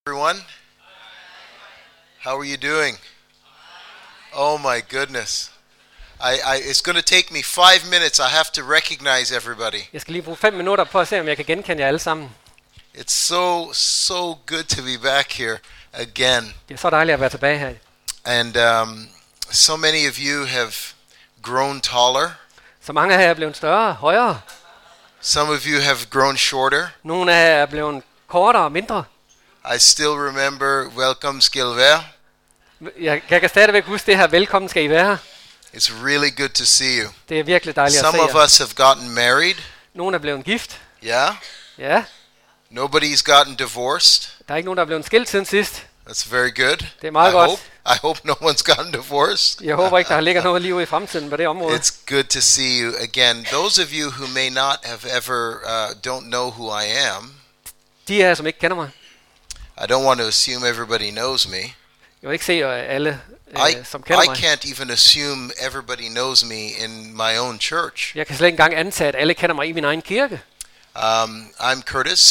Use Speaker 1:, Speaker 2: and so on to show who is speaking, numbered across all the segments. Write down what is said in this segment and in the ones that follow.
Speaker 1: Everyone, how are you doing? Oh my goodness. It's going to take me 5 minutes. I have to recognize everybody.
Speaker 2: Jeg skal lige bruge 5 minutter på at se, om jeg kan genkende jer alle sammen.
Speaker 1: It's so good to be back here again.
Speaker 2: Det er så dejligt at være tilbage her.
Speaker 1: And so many of you have grown taller.
Speaker 2: Så mange af jer er blevet større, højere.
Speaker 1: Some of you have grown shorter.
Speaker 2: Nogle af jer er blevet kortere og mindre.
Speaker 1: I still remember welcome Skilver.
Speaker 2: Jeg kan stadigvæk huske det her, velkommen skal I være.
Speaker 1: It's really good to see you.
Speaker 2: Det er virkelig dejligt at se
Speaker 1: Some of
Speaker 2: jer.
Speaker 1: us have gotten married.
Speaker 2: Nogle er blevet gift.
Speaker 1: Yeah.
Speaker 2: Ja.
Speaker 1: Nobody's gotten divorced.
Speaker 2: Der er ikke nogen, der er blevet skilt siden sidst.
Speaker 1: That's very good.
Speaker 2: Det er meget godt.
Speaker 1: I hope no one's gotten divorced.
Speaker 2: Jeg håber ikke, der ligger noget liv i fremtiden på det område.
Speaker 1: It's good to see you again. Those of you who may not have ever don't know who I am.
Speaker 2: De af jer, som ikke kender mig.
Speaker 1: I don't want to assume everybody knows me.
Speaker 2: Jeg vil ikke se alle, som kender mig.
Speaker 1: I can't even assume everybody knows me in my own church.
Speaker 2: Jeg kan slet ikke engang antage, at alle kender mig i min egen kirke.
Speaker 1: I'm Curtis,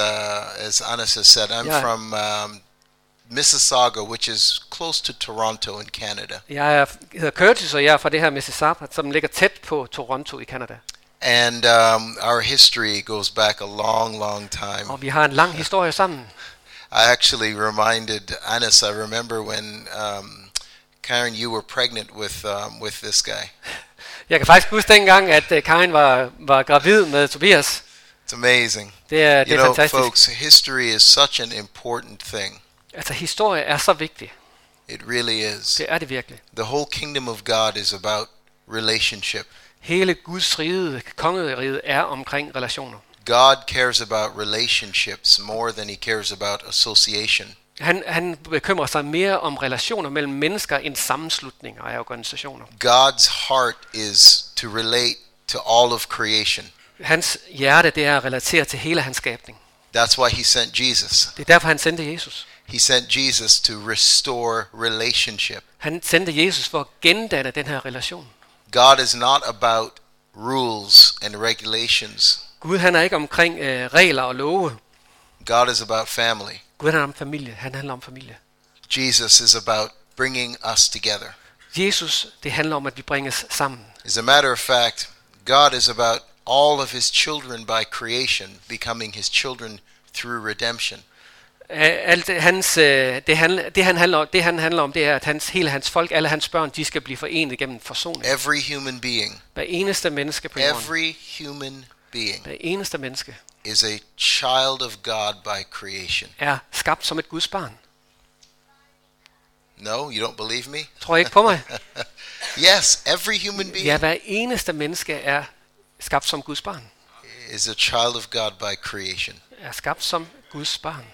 Speaker 1: as Anas has said. I'm from Mississauga, which is close to Toronto in Canada.
Speaker 2: Jeg hedder Curtis, og jeg er fra det her Mississauga, som ligger tæt på Toronto i Canada.
Speaker 1: And our history goes back a long time.
Speaker 2: Og vi har en lang historie sammen.
Speaker 1: I actually reminded Anas, I remember when Karen, you were pregnant with this guy.
Speaker 2: Jeg kan faktisk huske dengang, at Karen var gravid med Tobias.
Speaker 1: It's amazing.
Speaker 2: Det er fantastisk.
Speaker 1: Folks, history is such an important thing.
Speaker 2: Altså, historie er så vigtig.
Speaker 1: It really is.
Speaker 2: Det er det virkelig.
Speaker 1: The whole kingdom of God is about relationship.
Speaker 2: Hele Guds rige, kongeriget, er omkring relationer.
Speaker 1: God cares about relationships more than he cares about association.
Speaker 2: Han bekymrer sig mere om relationer mellem mennesker end sammenslutninger af organisationer.
Speaker 1: God's heart is to relate to all of creation.
Speaker 2: Hans hjerte, det er at relatere til hele hans skabning.
Speaker 1: That's why he sent Jesus.
Speaker 2: Det er derfor, han sendte Jesus.
Speaker 1: He sent Jesus to restore relationship.
Speaker 2: Han sendte Jesus for at gendanne den her relation.
Speaker 1: God is not about rules and regulations.
Speaker 2: Gud, han er ikke omkring regler og love.
Speaker 1: God is about family.
Speaker 2: Gud handler om familie. Han handler om familie.
Speaker 1: Jesus is about bringing us together.
Speaker 2: Jesus, det handler om, at vi bringes sammen.
Speaker 1: As a matter of fact, God is about all of his children by creation becoming his children through redemption.
Speaker 2: Alt det han handler om, det er, at hele hans folk, alle hans børn, de skal blive forenet gennem forsoning.
Speaker 1: Every human being.
Speaker 2: Hver eneste menneske på jorden.
Speaker 1: Every human being.
Speaker 2: Hver eneste menneske.
Speaker 1: Is a child of God by creation.
Speaker 2: Er skabt som et Guds barn.
Speaker 1: No, you don't believe me?
Speaker 2: Tror I ikke på mig?
Speaker 1: Yes, every human being.
Speaker 2: Ja, hver eneste menneske er skabt som Guds barn.
Speaker 1: Is a child of God by creation.
Speaker 2: Er skabt som Guds barn.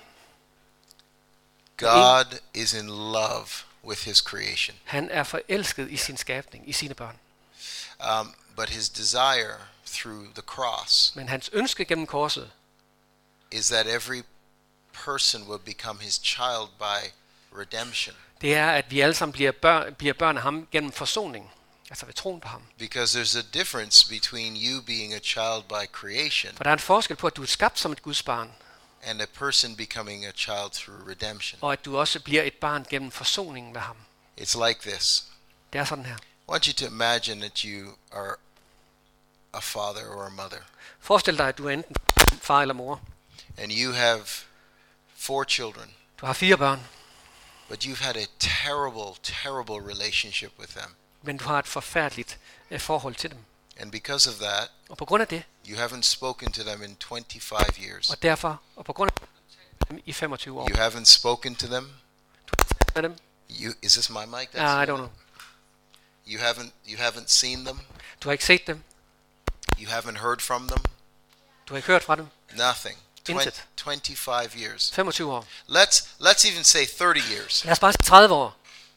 Speaker 1: God is in love with his creation.
Speaker 2: Han er forelsket i sin skabning, i sine børn.
Speaker 1: But his desire through the cross.
Speaker 2: Men hans ønske gennem korset
Speaker 1: is that every person will become his child by redemption.
Speaker 2: Det er, at vi alle sammen bliver børn af ham gennem forsoning, altså ved troen på ham.
Speaker 1: Because there's a difference between you being a child by creation.
Speaker 2: For der er en forskel på, at du er skabt som et Guds barn,
Speaker 1: and a person becoming a child through redemption.
Speaker 2: Og at du også bliver et barn gennem forsoningen med ham.
Speaker 1: It's like this.
Speaker 2: Det er sådan her.
Speaker 1: I want you to imagine that you are a father or a mother.
Speaker 2: Forestil dig, at du er enten far eller mor.
Speaker 1: And you have 4 children.
Speaker 2: Du har 4 børn.
Speaker 1: But you've had a terrible relationship with them.
Speaker 2: Men du har et forfærdeligt forhold til dem.
Speaker 1: And because of that,
Speaker 2: og på grund af det,
Speaker 1: you haven't spoken to them in 25 years.
Speaker 2: Og derfor, og på grund af dem i 25 år.
Speaker 1: You haven't spoken to them.
Speaker 2: Du har ikke med dem.
Speaker 1: Is this my mic?
Speaker 2: I don't know.
Speaker 1: You haven't seen them.
Speaker 2: Du har ikke set dem.
Speaker 1: You haven't heard from them.
Speaker 2: Du har ikke hørt fra dem.
Speaker 1: Nothing.
Speaker 2: Intet.
Speaker 1: 25 years.
Speaker 2: 25 år.
Speaker 1: Let's even say 30 years.
Speaker 2: Lad os bare sige 30 år.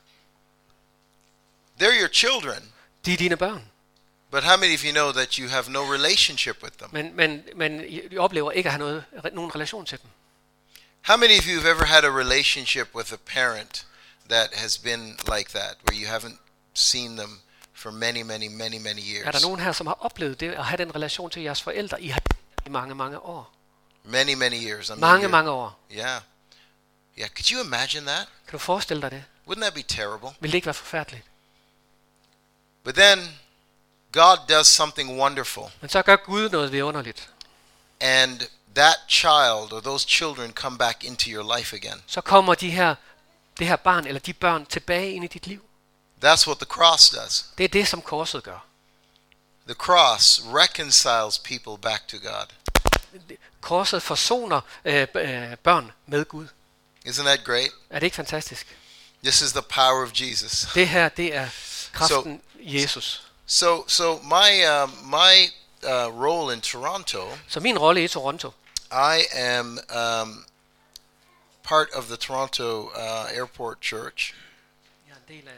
Speaker 1: They're your children.
Speaker 2: De er dine børn.
Speaker 1: But how many of you know that you have no relationship with them?
Speaker 2: Men I oplever ikke at have nogen relation til dem.
Speaker 1: How many of you have ever had a relationship with a parent that has been like that, where you haven't seen them for many years?
Speaker 2: Er der nogen her, som har oplevet det at have den relation til jeres forældre i mange år?
Speaker 1: Many years.
Speaker 2: Mange år.
Speaker 1: Yeah. Yeah, could you imagine that?
Speaker 2: Kan du forestille dig det?
Speaker 1: Wouldn't that be terrible?
Speaker 2: Vil det ikke være forfærdeligt?
Speaker 1: But then God does something wonderful.
Speaker 2: Men så gør Gud noget vidunderligt.
Speaker 1: And that child or those children come back into your life again.
Speaker 2: Så kommer det her barn eller de børn tilbage ind i dit liv.
Speaker 1: That's what the cross does.
Speaker 2: Det er det, som korset gør.
Speaker 1: The cross reconciles people back to God.
Speaker 2: Korset forsoner børn med Gud.
Speaker 1: Isn't that great?
Speaker 2: Er det ikke fantastisk?
Speaker 1: This is the power of Jesus.
Speaker 2: Det her, det er kraften i Jesus.
Speaker 1: So my role in Toronto,
Speaker 2: Så min rolle i Toronto,
Speaker 1: I am part of the Toronto Airport Church.
Speaker 2: jeg er en del af,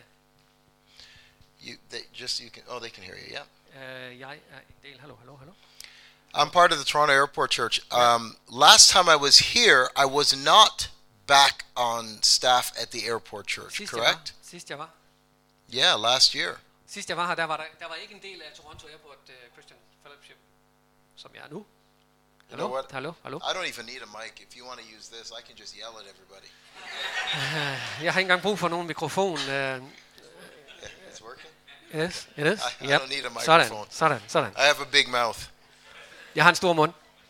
Speaker 1: They can hear you. Yeah.
Speaker 2: jeg er en del, hallo.
Speaker 1: I'm part of the Toronto Airport Church. Last time I was here, I was not back on staff at the airport church, correct?
Speaker 2: Sidst jeg var.
Speaker 1: Yeah, last year.
Speaker 2: Sidst jeg var her, der var ikke en del af Toronto Airport Christian Fellowship, som jeg er nu.
Speaker 1: You know what?
Speaker 2: Hallo.
Speaker 1: I don't even need a mic. If you want to use this, I can just yell at everybody.
Speaker 2: Jeg har ikke engang brug for nogen mikrofon.
Speaker 1: It's working?
Speaker 2: Yes, it is.
Speaker 1: I don't need a microphone.
Speaker 2: Sådan.
Speaker 1: I have a big mouth.
Speaker 2: Jeg har en stor mund.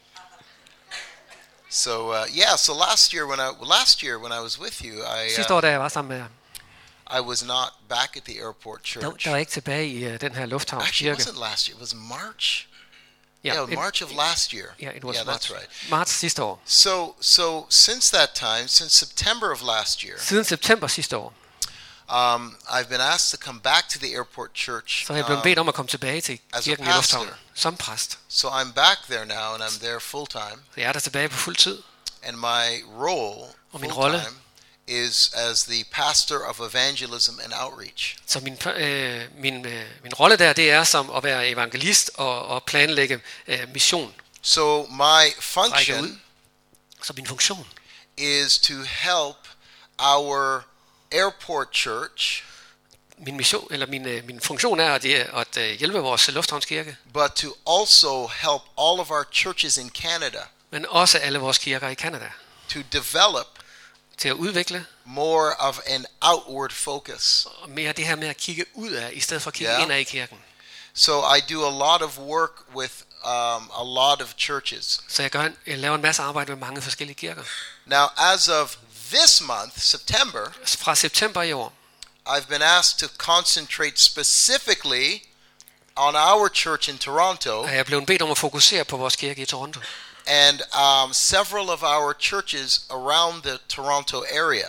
Speaker 1: So so last year when I was with you,
Speaker 2: Sidste år, da jeg var sammen med jer,
Speaker 1: I was not back at the airport church.
Speaker 2: der var ikke tilbage i den her lufthavns
Speaker 1: Actually, it
Speaker 2: kirke.
Speaker 1: wasn't last year. It was March.
Speaker 2: Ja,
Speaker 1: March of last year.
Speaker 2: Yeah, it was
Speaker 1: That's
Speaker 2: March.
Speaker 1: right.
Speaker 2: Marts sidste år.
Speaker 1: So since that time, since September of last year,
Speaker 2: Siden september sidste år,
Speaker 1: I've been asked to come back to the airport church.
Speaker 2: så er jeg blevet bedt om at komme tilbage til
Speaker 1: as a
Speaker 2: kirken i
Speaker 1: pastor.
Speaker 2: lufthavnen som præst.
Speaker 1: So I'm back there now, and I'm there full time.
Speaker 2: Så jeg er der tilbage på fuld tid.
Speaker 1: And my role,
Speaker 2: Og min
Speaker 1: full
Speaker 2: rolle,
Speaker 1: time, is as the pastor of evangelism and outreach.
Speaker 2: så min rolle der, det er som at være evangelist og planlægge mission.
Speaker 1: So my
Speaker 2: Række ud.
Speaker 1: function
Speaker 2: Så min funktion,
Speaker 1: is to help our airport church,
Speaker 2: min funktion er at hjælpe vores lufthavnskirke,
Speaker 1: but to also help all of our churches in Canada
Speaker 2: men også alle vores kirker i Canada,
Speaker 1: to develop
Speaker 2: til at udvikle
Speaker 1: more of an outward focus.
Speaker 2: og mere det her med at kigge ud af, i stedet for at kigge indad i kirken.
Speaker 1: So I do a lot of work with a lot of churches.
Speaker 2: Så jeg laver en masse arbejde med mange forskellige kirker.
Speaker 1: Now, as of this month, September,
Speaker 2: Fra september i år,
Speaker 1: I've been asked to concentrate specifically on our church in Toronto,
Speaker 2: er jeg blevet bedt om at fokusere på vores kirke i Toronto.
Speaker 1: and several of our churches around the Toronto area.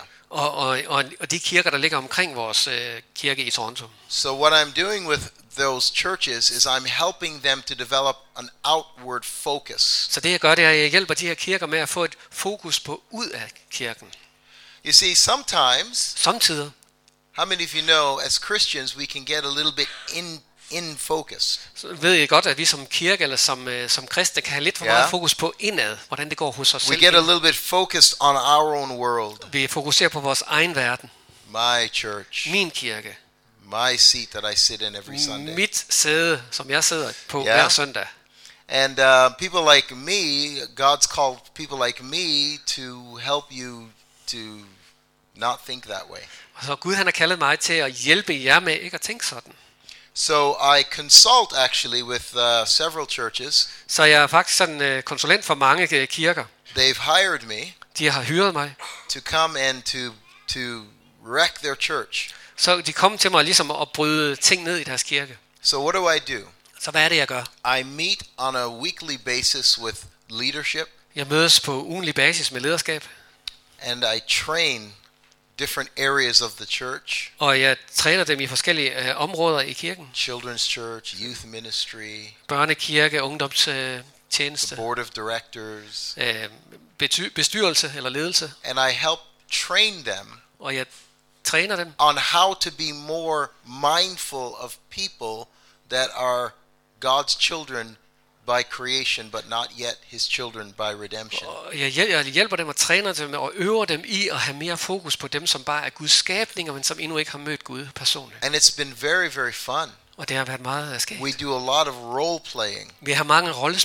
Speaker 2: Og de kirker, der ligger omkring vores kirke i Toronto.
Speaker 1: So what I'm doing with those churches is I'm helping them to develop an outward focus.
Speaker 2: Så det jeg gør, det er, at jeg hjælper de her kirker med at få et fokus på ud af kirken.
Speaker 1: You see, sometimes,
Speaker 2: Samtidig,
Speaker 1: how many of you know, as Christians, we can get a little bit in focus.
Speaker 2: så ved jeg godt, at vi som kirke eller som kristne kan have lidt for meget
Speaker 1: Ja.
Speaker 2: fokus på indad, hvordan det går hos os
Speaker 1: We
Speaker 2: selv.
Speaker 1: get a little bit focused on our own world.
Speaker 2: Vi fokuserer på vores egen verden,
Speaker 1: My church,
Speaker 2: min kirke,
Speaker 1: my seat that I sit in every Sunday.
Speaker 2: mit sæde, som jeg sidder på
Speaker 1: Ja.
Speaker 2: hver søndag.
Speaker 1: And people like me, God's called people like me to help you to not think that way.
Speaker 2: Og så Gud han har kaldet mig til at hjælpe jer med ikke at tænke sådan.
Speaker 1: So I consult actually with several churches.
Speaker 2: Så jeg er faktisk sådan konsulent for mange kirker.
Speaker 1: They've hired me
Speaker 2: De har hyret mig.
Speaker 1: to come and to wreck their church.
Speaker 2: Så de kom til mig ligesom at bryde ting ned i deres kirke.
Speaker 1: So what do I do?
Speaker 2: Så hvad er det, jeg gør?
Speaker 1: I meet on a weekly basis with leadership,
Speaker 2: Jeg mødes på ugentlig basis med lederskab,
Speaker 1: and I train different areas of the church:
Speaker 2: og jeg træner dem i forskellige områder i kirken.
Speaker 1: children's church, youth ministry,
Speaker 2: Børnekirke,
Speaker 1: the
Speaker 2: ungdomstjeneste,
Speaker 1: board of directors,
Speaker 2: bestyrelse eller ledelse.
Speaker 1: and I help train them
Speaker 2: Og jeg træner dem
Speaker 1: on how to be more mindful of people that are God's children by creation, but not yet his children by redemption.
Speaker 2: Og jeg hjælper dem og træner dem og øver dem i at have mere fokus på dem, som bare er Guds skabninger, men som endnu ikke har mødt Gud personligt.
Speaker 1: And it's been very, very fun.
Speaker 2: Og det har været meget skægt.
Speaker 1: We do a lot of role playing.
Speaker 2: Vi har mange rollespil.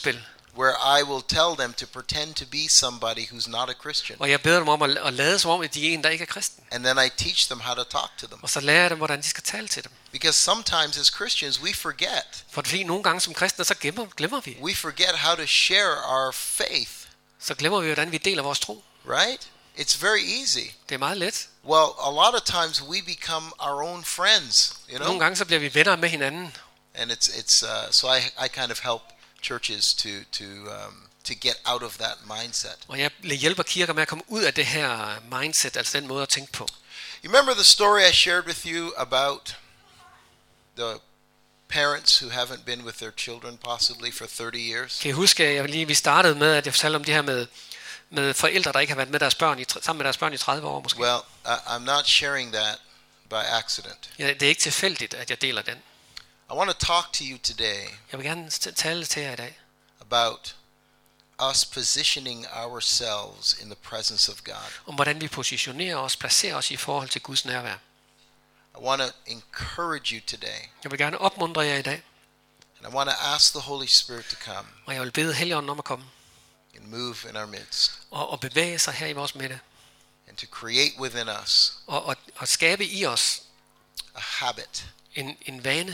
Speaker 1: where I will tell them to pretend to be somebody who's not a Christian.
Speaker 2: Og jeg beder dem om at lade som om, at de er en, der ikke er kristen.
Speaker 1: And then I teach them how to talk to them.
Speaker 2: Og så lærer jeg dem, hvordan de skal tale til dem.
Speaker 1: Because sometimes as Christians we forget.
Speaker 2: Fordi nogle gange som kristne, så glemmer vi.
Speaker 1: We forget how to share our faith.
Speaker 2: Så glemmer vi, hvordan vi deler vores tro.
Speaker 1: Right? It's very easy.
Speaker 2: Det er meget let.
Speaker 1: Well, a lot of times we become our own friends, you know?
Speaker 2: Nogle gange så bliver vi venner med hinanden.
Speaker 1: And it's so I kind of help churches to get out of that mindset.
Speaker 2: Og jeg hjælper kirker med at komme ud af det her mindset, altså den måde at tænke på.
Speaker 1: You remember the story I shared with you about the parents who haven't been with their children possibly for 30 years?
Speaker 2: Kan I huske, at vi startede med, at jeg fortalte om det her med forældre, der ikke har været med deres børn sammen med deres børn i 30 år måske?
Speaker 1: Well, I'm not sharing that by accident.
Speaker 2: Ja, det er ikke tilfældigt, at jeg deler den.
Speaker 1: I want to talk to you today
Speaker 2: Jeg vil gerne tale til jer i dag
Speaker 1: about us positioning ourselves in the presence of God.
Speaker 2: om hvordan vi positionerer os, placerer os i forhold til Guds nærvær.
Speaker 1: I want to encourage you today,
Speaker 2: Jeg vil gerne opmuntre jer i dag,
Speaker 1: and I want to ask the Holy Spirit to come
Speaker 2: og jeg vil bede Helligånden om at komme
Speaker 1: and move in our midst
Speaker 2: og bevæge sig her i vores midte
Speaker 1: and to create within us
Speaker 2: og skabe i os
Speaker 1: a habit
Speaker 2: en vane,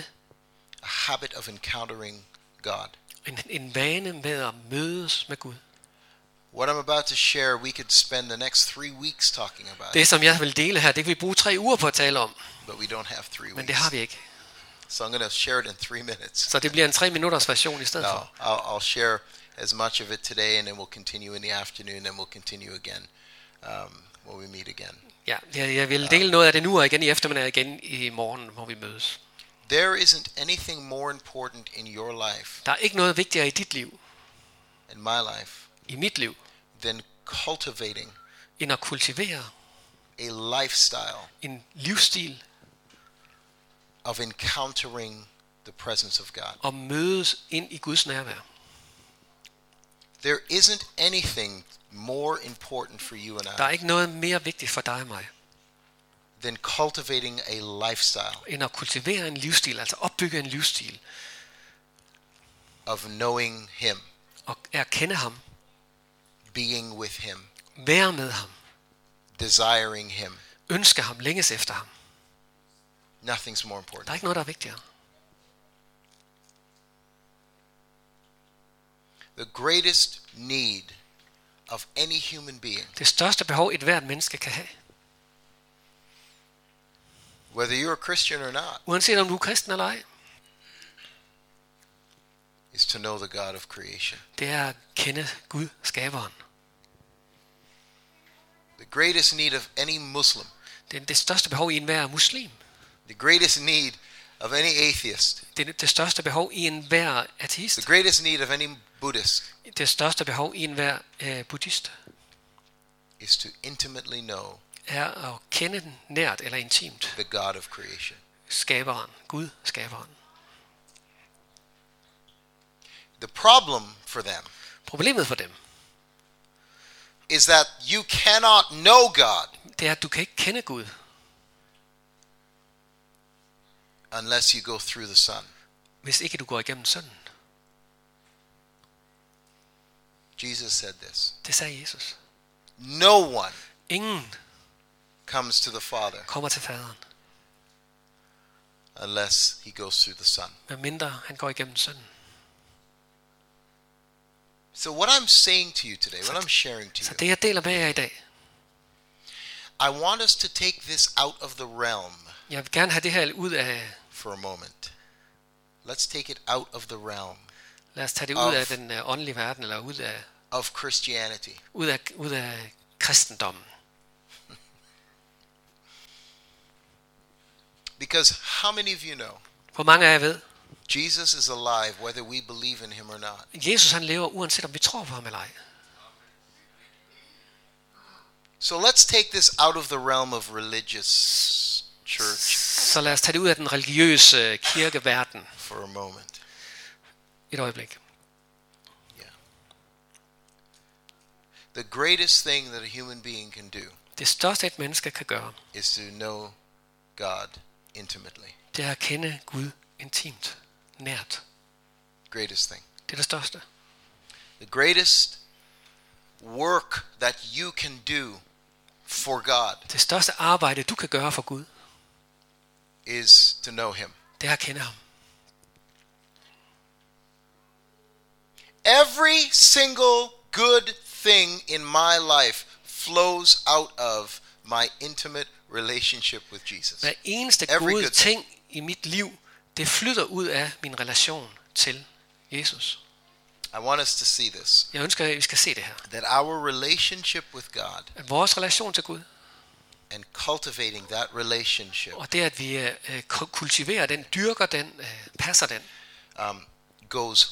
Speaker 1: of encountering God.
Speaker 2: en vane med at mødes med Gud.
Speaker 1: What I'm about to share, we could spend the next 3 weeks talking about it,
Speaker 2: Det som jeg vil dele her, det kan vi bruge 3 uger på at tale om,
Speaker 1: but we don't have 3
Speaker 2: men
Speaker 1: weeks.
Speaker 2: det har vi ikke.
Speaker 1: So I'm going to share it in 3 minutes.
Speaker 2: Så det bliver en 3 minutters version i stedet
Speaker 1: No,
Speaker 2: for.
Speaker 1: I'll share as much of it today, and then we'll continue in the afternoon, and we'll continue again when we meet again.
Speaker 2: Ja, jeg vil dele noget af det nu og igen i eftermiddag og igen i morgen, hvor vi mødes.
Speaker 1: There isn't anything more important in your life,
Speaker 2: Der er ikke noget vigtigere i dit liv,
Speaker 1: in my life,
Speaker 2: i mit liv,
Speaker 1: than cultivating
Speaker 2: end at kultivere
Speaker 1: a lifestyle
Speaker 2: en livsstil
Speaker 1: of encountering the presence of God.
Speaker 2: og mødes ind i Guds nærvær.
Speaker 1: There isn't anything more important for you and
Speaker 2: Der er
Speaker 1: I
Speaker 2: ikke noget mere vigtigt for dig og mig,
Speaker 1: than cultivating a lifestyle
Speaker 2: end at kultivere en livsstil, altså opbygge en livsstil
Speaker 1: of knowing Him,
Speaker 2: og erkende ham,
Speaker 1: being with Him,
Speaker 2: være med ham,
Speaker 1: desiring Him.
Speaker 2: ønske ham, længes efter ham.
Speaker 1: Nothing's more
Speaker 2: Der
Speaker 1: important.
Speaker 2: er ikke noget, der er vigtigere.
Speaker 1: The greatest need of any human being,
Speaker 2: Det største behov, et hvert menneske kan have,
Speaker 1: whether you're a Christian or not,
Speaker 2: uanset om du er kristen eller ej,
Speaker 1: is to know the God of creation.
Speaker 2: det er at kende Gud, skaberen.
Speaker 1: The greatest need of any Muslim,
Speaker 2: Det er det største behov i enhver muslim.
Speaker 1: the greatest need of any atheist,
Speaker 2: Det er det største behov i enhver ateist.
Speaker 1: the greatest need of any Buddhist
Speaker 2: Det største behov i enhver buddhist
Speaker 1: is to intimately know
Speaker 2: er at kende den nært eller intimt.
Speaker 1: the God of creation.
Speaker 2: Skaberen, Gud, skaberen.
Speaker 1: The problem for them
Speaker 2: Problemet for dem,
Speaker 1: is that you cannot know God
Speaker 2: det er, at du kan ikke kende Gud,
Speaker 1: unless you go through the Son.
Speaker 2: hvis ikke du går igennem Sønnen.
Speaker 1: Jesus said this.
Speaker 2: Det sagde Jesus.
Speaker 1: No one
Speaker 2: Ingen
Speaker 1: comes to the Father
Speaker 2: kommer til faderen,
Speaker 1: unless he goes through the Son.
Speaker 2: medmindre han går igennem Sønnen.
Speaker 1: So what I'm saying to you today, what I'm sharing to
Speaker 2: Så
Speaker 1: you,
Speaker 2: det jeg deler med jer i dag,
Speaker 1: I want us to take this out of the realm
Speaker 2: jeg vil gerne have det her ud af,
Speaker 1: for a moment. Let's take it out of the realm
Speaker 2: lad os tage det ud af den åndelige verden, eller
Speaker 1: of Christianity.
Speaker 2: ud af kristendommen.
Speaker 1: Because how many of you know
Speaker 2: Hvor mange af jer ved,
Speaker 1: Jesus is alive whether we believe in him or not?
Speaker 2: Jesus han lever uanset om vi tror på ham eller ej.
Speaker 1: So let's take this out of the realm of religious church
Speaker 2: Så lad os tage det ud af den religiøse kirkeverden
Speaker 1: for a moment.
Speaker 2: et øjeblik.
Speaker 1: Yeah. The greatest thing that a human being can do
Speaker 2: Det største et menneske kan gøre,
Speaker 1: is to know God intimately.
Speaker 2: det er at kende Gud intimt, nært.
Speaker 1: Greatest thing.
Speaker 2: Det er det største.
Speaker 1: The greatest work that you can do for God
Speaker 2: Det største arbejde, du kan gøre for Gud,
Speaker 1: is to know Him.
Speaker 2: det er at kende ham.
Speaker 1: Every single good thing in my life flows out of my intimate relationship with Jesus.
Speaker 2: Hver eneste
Speaker 1: Every
Speaker 2: gode
Speaker 1: good
Speaker 2: ting i mit liv, det flyder ud af min relation til Jesus.
Speaker 1: I want us to see this,
Speaker 2: Jeg ønsker, at vi skal se det her.
Speaker 1: that our relationship with God
Speaker 2: At vores relation til Gud,
Speaker 1: and cultivating that relationship
Speaker 2: og det at vi kultiverer den, dyrker den, passer den,
Speaker 1: goes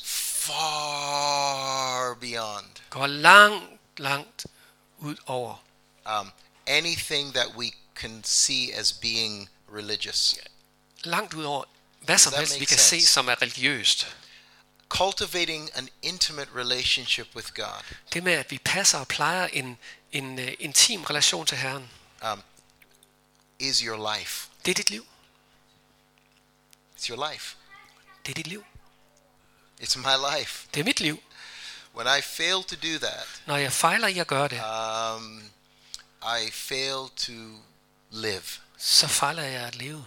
Speaker 1: far beyond
Speaker 2: går langt ud over
Speaker 1: anything that we can see as being religious.
Speaker 2: langt ud over hvad som
Speaker 1: that
Speaker 2: helst vi
Speaker 1: make
Speaker 2: kan se
Speaker 1: sense?
Speaker 2: som er religiøst.
Speaker 1: Cultivating an intimate relationship with God
Speaker 2: Det med at vi passer og plejer en intim relation til Herren,
Speaker 1: is your life.
Speaker 2: det er dit liv.
Speaker 1: It's your life.
Speaker 2: Det er dit liv.
Speaker 1: It's my life.
Speaker 2: Det er mit liv.
Speaker 1: When I fail to do that,
Speaker 2: Når jeg fejler i at gøre det,
Speaker 1: I fail to live.
Speaker 2: så fejler jeg at leve.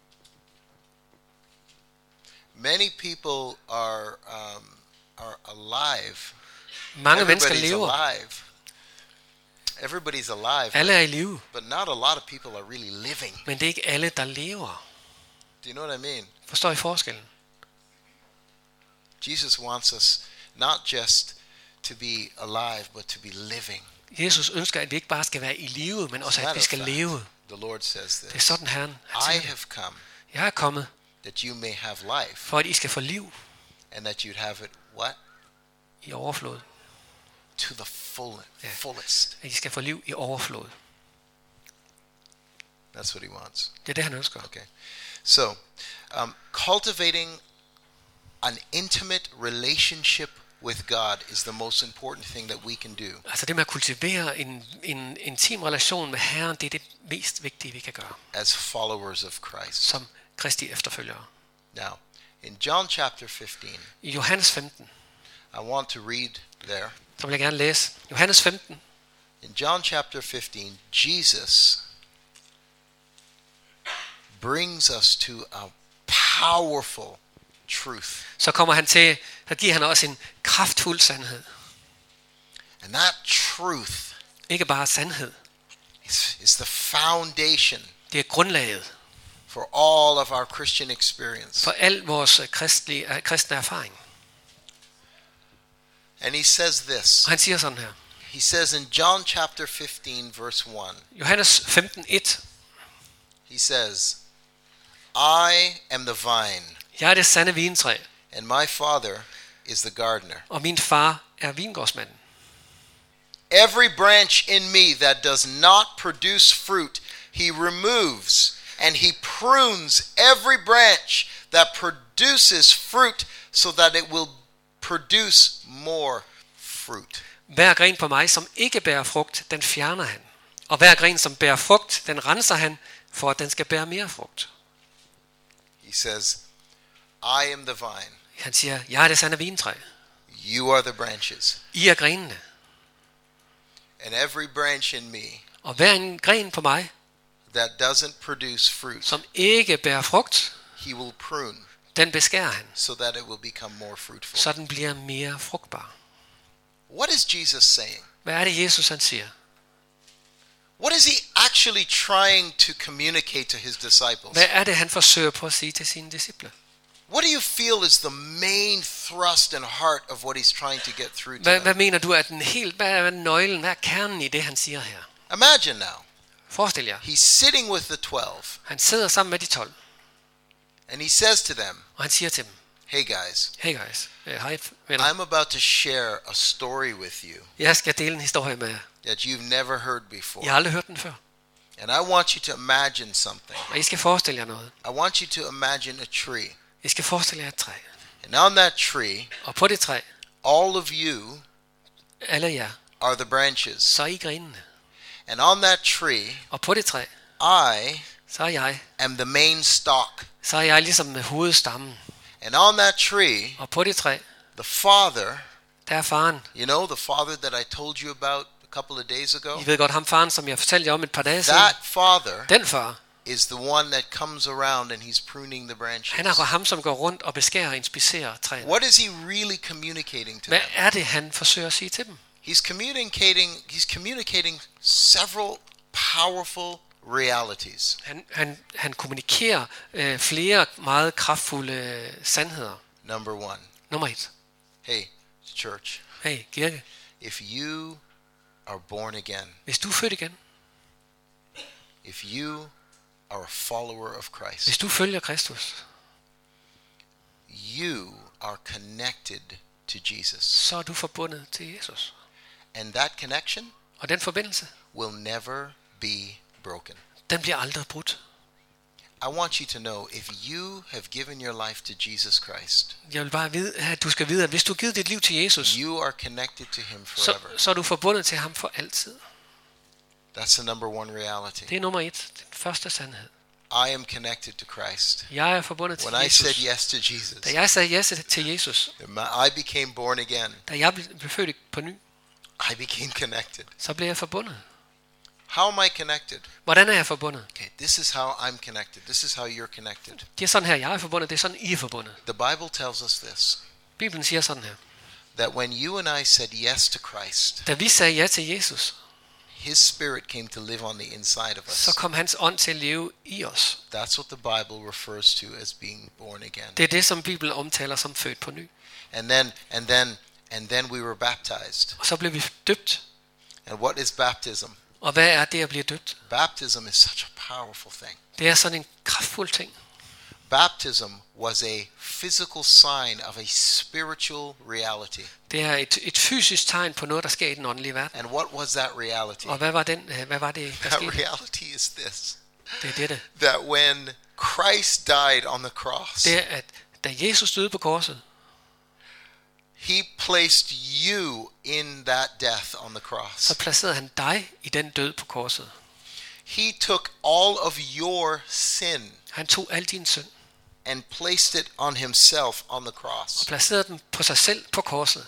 Speaker 1: Many people are alive.
Speaker 2: Mange mennesker
Speaker 1: Everybody's
Speaker 2: lever.
Speaker 1: alive. Everybody's alive,
Speaker 2: Alle er i live,
Speaker 1: but not a lot of people are really living.
Speaker 2: men det er ikke alle, der lever.
Speaker 1: Do you know what I mean?
Speaker 2: Forstår I forskellen?
Speaker 1: Jesus wants us not just to be alive, but to be living.
Speaker 2: Jesus ønsker, at vi ikke bare skal være i live, men også at vi skal leve.
Speaker 1: The Lord says
Speaker 2: Det er
Speaker 1: this.
Speaker 2: sådan, Herren
Speaker 1: I
Speaker 2: siger det.
Speaker 1: have come
Speaker 2: Jeg er kommet,
Speaker 1: that you may have life,
Speaker 2: for at I skal få liv
Speaker 1: and that you'd have it what?
Speaker 2: i overflod.
Speaker 1: To the fullest.
Speaker 2: At I skal få liv i overflod.
Speaker 1: That's what He wants.
Speaker 2: Det er det, han ønsker.
Speaker 1: Okay. So, cultivating an intimate relationship with God is the most important thing that we can do.
Speaker 2: Altså det med at kultivere en intim relation med Herren, det er det mest vigtige, vi kan gøre
Speaker 1: As followers of Christ.
Speaker 2: som Kristi efterfølgere.
Speaker 1: Now, in John chapter 15,
Speaker 2: I Johannes 15,
Speaker 1: I want to read there.
Speaker 2: så vil jeg gerne læse. Johannes 15,
Speaker 1: In John chapter 15, Jesus brings us to a powerful truth.
Speaker 2: så kommer han til, så giver han også en kraftfuld sandhed.
Speaker 1: And that truth
Speaker 2: Ikke bare sandhed.
Speaker 1: is the foundation
Speaker 2: Det er grundlaget
Speaker 1: for all of our Christian experience.
Speaker 2: for al vores kristne erfaring.
Speaker 1: And he says this.
Speaker 2: Og han siger sådan her.
Speaker 1: He says in John chapter 15 verse 1,
Speaker 2: Johannes 15:1.
Speaker 1: he says, I am the vine,
Speaker 2: Jeg er det sande vintræ,
Speaker 1: and my Father is the gardener.
Speaker 2: og min far er vingårdsmanden.
Speaker 1: Every branch in me that does not produce fruit, he removes, and he prunes every branch that produces fruit, so that it will produce more fruit.
Speaker 2: Hver gren på mig, som ikke bærer frugt, den fjerner han. Og hver gren, som bærer frugt, den renser han, for at den skal bære mere frugt.
Speaker 1: He says, I am the vine,
Speaker 2: Han siger, jeg er det sande vintræ.
Speaker 1: you are the branches,
Speaker 2: I er grenene.
Speaker 1: and every branch in me
Speaker 2: Og hver en gren på mig,
Speaker 1: that doesn't produce fruit,
Speaker 2: som ikke bærer frugt,
Speaker 1: he will prune,
Speaker 2: den beskærer han,
Speaker 1: so that it will become more fruitful.
Speaker 2: så den bliver mere frugtbar.
Speaker 1: What is Jesus saying?
Speaker 2: Hvad er det, Jesus han siger?
Speaker 1: What is he actually trying to communicate to his disciples?
Speaker 2: Hvad er det, han forsøger på at sige til sine disciple?
Speaker 1: What do you feel is the main thrust and heart of what he's trying to get through to
Speaker 2: Hvad
Speaker 1: them?
Speaker 2: mener du, at hvad er nøglen, hvad er kernen i det, han siger her?
Speaker 1: Imagine now,
Speaker 2: Forestil jer,
Speaker 1: he's sitting with the 12,
Speaker 2: han sidder sammen med de 12,
Speaker 1: and he says to them,
Speaker 2: og han siger til dem,
Speaker 1: hey guys,
Speaker 2: hey guys, hej venner,
Speaker 1: I'm about to share a story with you
Speaker 2: jeg skal dele en historie med jer.
Speaker 1: that you've never heard before.
Speaker 2: Jeg har aldrig hørt den før,
Speaker 1: And I want you to imagine something.
Speaker 2: og I skal forestille jer noget.
Speaker 1: I want you to imagine a tree.
Speaker 2: I skal forestille jer et træ,
Speaker 1: And on that tree,
Speaker 2: og på det træ,
Speaker 1: all of you
Speaker 2: alle jer,
Speaker 1: are the branches.
Speaker 2: så er I grenene.
Speaker 1: And on that tree,
Speaker 2: Og på det træ,
Speaker 1: I
Speaker 2: så er jeg.
Speaker 1: am the main stalk.
Speaker 2: Så er jeg ligesom med hovedstammen.
Speaker 1: And on that tree,
Speaker 2: Og på det træ,
Speaker 1: the Father
Speaker 2: der er faren.
Speaker 1: You know the father that I told you about a couple of days ago?
Speaker 2: I ved godt, ham faren, som jeg fortalte jer om et par dage siden.
Speaker 1: That father
Speaker 2: Den far,
Speaker 1: is the one that comes around and he's pruning the branches.
Speaker 2: han er ham, som går rundt og beskærer og inspicerer træerne.
Speaker 1: What is he really communicating to
Speaker 2: Hvad
Speaker 1: them?
Speaker 2: er det, han forsøger at sige til dem?
Speaker 1: He's communicating several powerful realities.
Speaker 2: Han kommunikerer flere meget kraftfulde sandheder.
Speaker 1: Number 1.
Speaker 2: Nummer 1.
Speaker 1: Hey, church,
Speaker 2: Hey, kirke.
Speaker 1: if you are born again,
Speaker 2: Hvis du er født igen,
Speaker 1: if you are a follower of
Speaker 2: hvis
Speaker 1: Christ,
Speaker 2: du følger Kristus,
Speaker 1: you are connected to Jesus.
Speaker 2: så er du forbundet til Jesus.
Speaker 1: And that connection
Speaker 2: Og den forbindelse,
Speaker 1: will never be broken.
Speaker 2: den bliver aldrig brudt.
Speaker 1: I want you to know, if you have given your life to Jesus Christ,
Speaker 2: Jeg vil bare vide, at du skal vide, at hvis du har givet dit liv til Jesus,
Speaker 1: you are connected to him forever.
Speaker 2: så er du forbundet til ham for altid.
Speaker 1: That's the number 1 reality.
Speaker 2: Det er nummer 1, den første sandhed.
Speaker 1: I am connected to Christ.
Speaker 2: Jeg er forbundet til
Speaker 1: When I said
Speaker 2: Jesus.
Speaker 1: yes to Jesus,
Speaker 2: Da jeg sagde ja til Jesus,
Speaker 1: I became born again.
Speaker 2: da jeg blev født på ny,
Speaker 1: I became connected.
Speaker 2: så blev jeg forbundet.
Speaker 1: How am I connected?
Speaker 2: Hvordan er jeg forbundet?
Speaker 1: Okay, this is how I'm connected. This is how you're connected.
Speaker 2: Det er sådan her, jeg er forbundet, det er sådan, I er forbundet.
Speaker 1: The Bible tells us this,
Speaker 2: Bibelen siger sådan her.
Speaker 1: that when you and I said yes to Christ,
Speaker 2: Da vi sagde ja til Jesus,
Speaker 1: his spirit came to live on the inside of
Speaker 2: så
Speaker 1: us.
Speaker 2: kom hans ånd til at leve i os.
Speaker 1: That's what the Bible refers to as being born again.
Speaker 2: Det er det, som Bibelen omtaler som født på ny.
Speaker 1: And then we were baptized.
Speaker 2: Og så blev vi døbt.
Speaker 1: And what is baptism?
Speaker 2: Og hvad er det at blive døbt?
Speaker 1: Baptism is such a powerful thing.
Speaker 2: Det er sådan en kraftfuld ting.
Speaker 1: Baptism was a physical sign of a spiritual reality.
Speaker 2: Det er et fysisk tegn på noget, der sker i den åndelige verden.
Speaker 1: And what was that reality?
Speaker 2: Og hvad var det, der
Speaker 1: That
Speaker 2: skete?
Speaker 1: reality is this.
Speaker 2: Det er dette.
Speaker 1: That when Christ died on the cross,
Speaker 2: Det er, at da Jesus døde på korset,
Speaker 1: he placed you in that death on the cross.
Speaker 2: så placerede han dig i den død på korset.
Speaker 1: He took all of your sin
Speaker 2: Han tog al din synd
Speaker 1: and placed it on himself on the
Speaker 2: og
Speaker 1: cross.
Speaker 2: placerede den på sig selv på korset.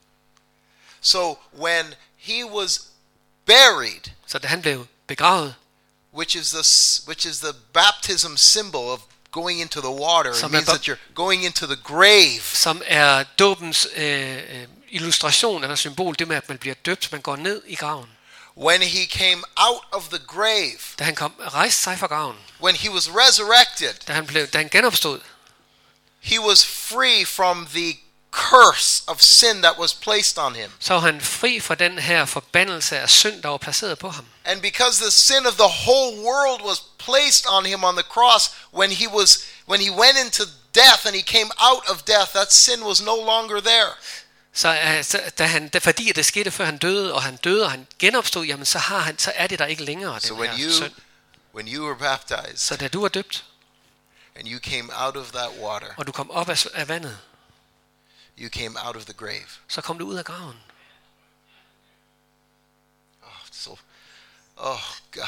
Speaker 1: So when he was buried,
Speaker 2: Så da han blev begravet,
Speaker 1: which is the baptism symbol of going into the water, it
Speaker 2: Som
Speaker 1: means
Speaker 2: er
Speaker 1: that you're going into the grave.
Speaker 2: som er dåbens illustration eller symbol, det med at man bliver døbt, man går ned i graven.
Speaker 1: When he came out of the grave,
Speaker 2: Da han rejste sig fra graven,
Speaker 1: when he was resurrected,
Speaker 2: da han genopstod,
Speaker 1: he was free from the curse of sin that was placed on him.
Speaker 2: så var han fri fra den her forbandelse af synd, der var placeret på ham.
Speaker 1: And because the sin of the whole world was placed on him on the cross, when he went into death and he came out of death, that sin was no longer there.
Speaker 2: Fordi det skete før han døde, og han genopstod, jamen så er det der ikke længere,
Speaker 1: So
Speaker 2: den her synd.
Speaker 1: when you were baptized
Speaker 2: Så da du var døbt,
Speaker 1: and you came out of that water,
Speaker 2: og du kom op af vandet,
Speaker 1: you came out of the grave.
Speaker 2: så kom du ud af graven.
Speaker 1: Oh God.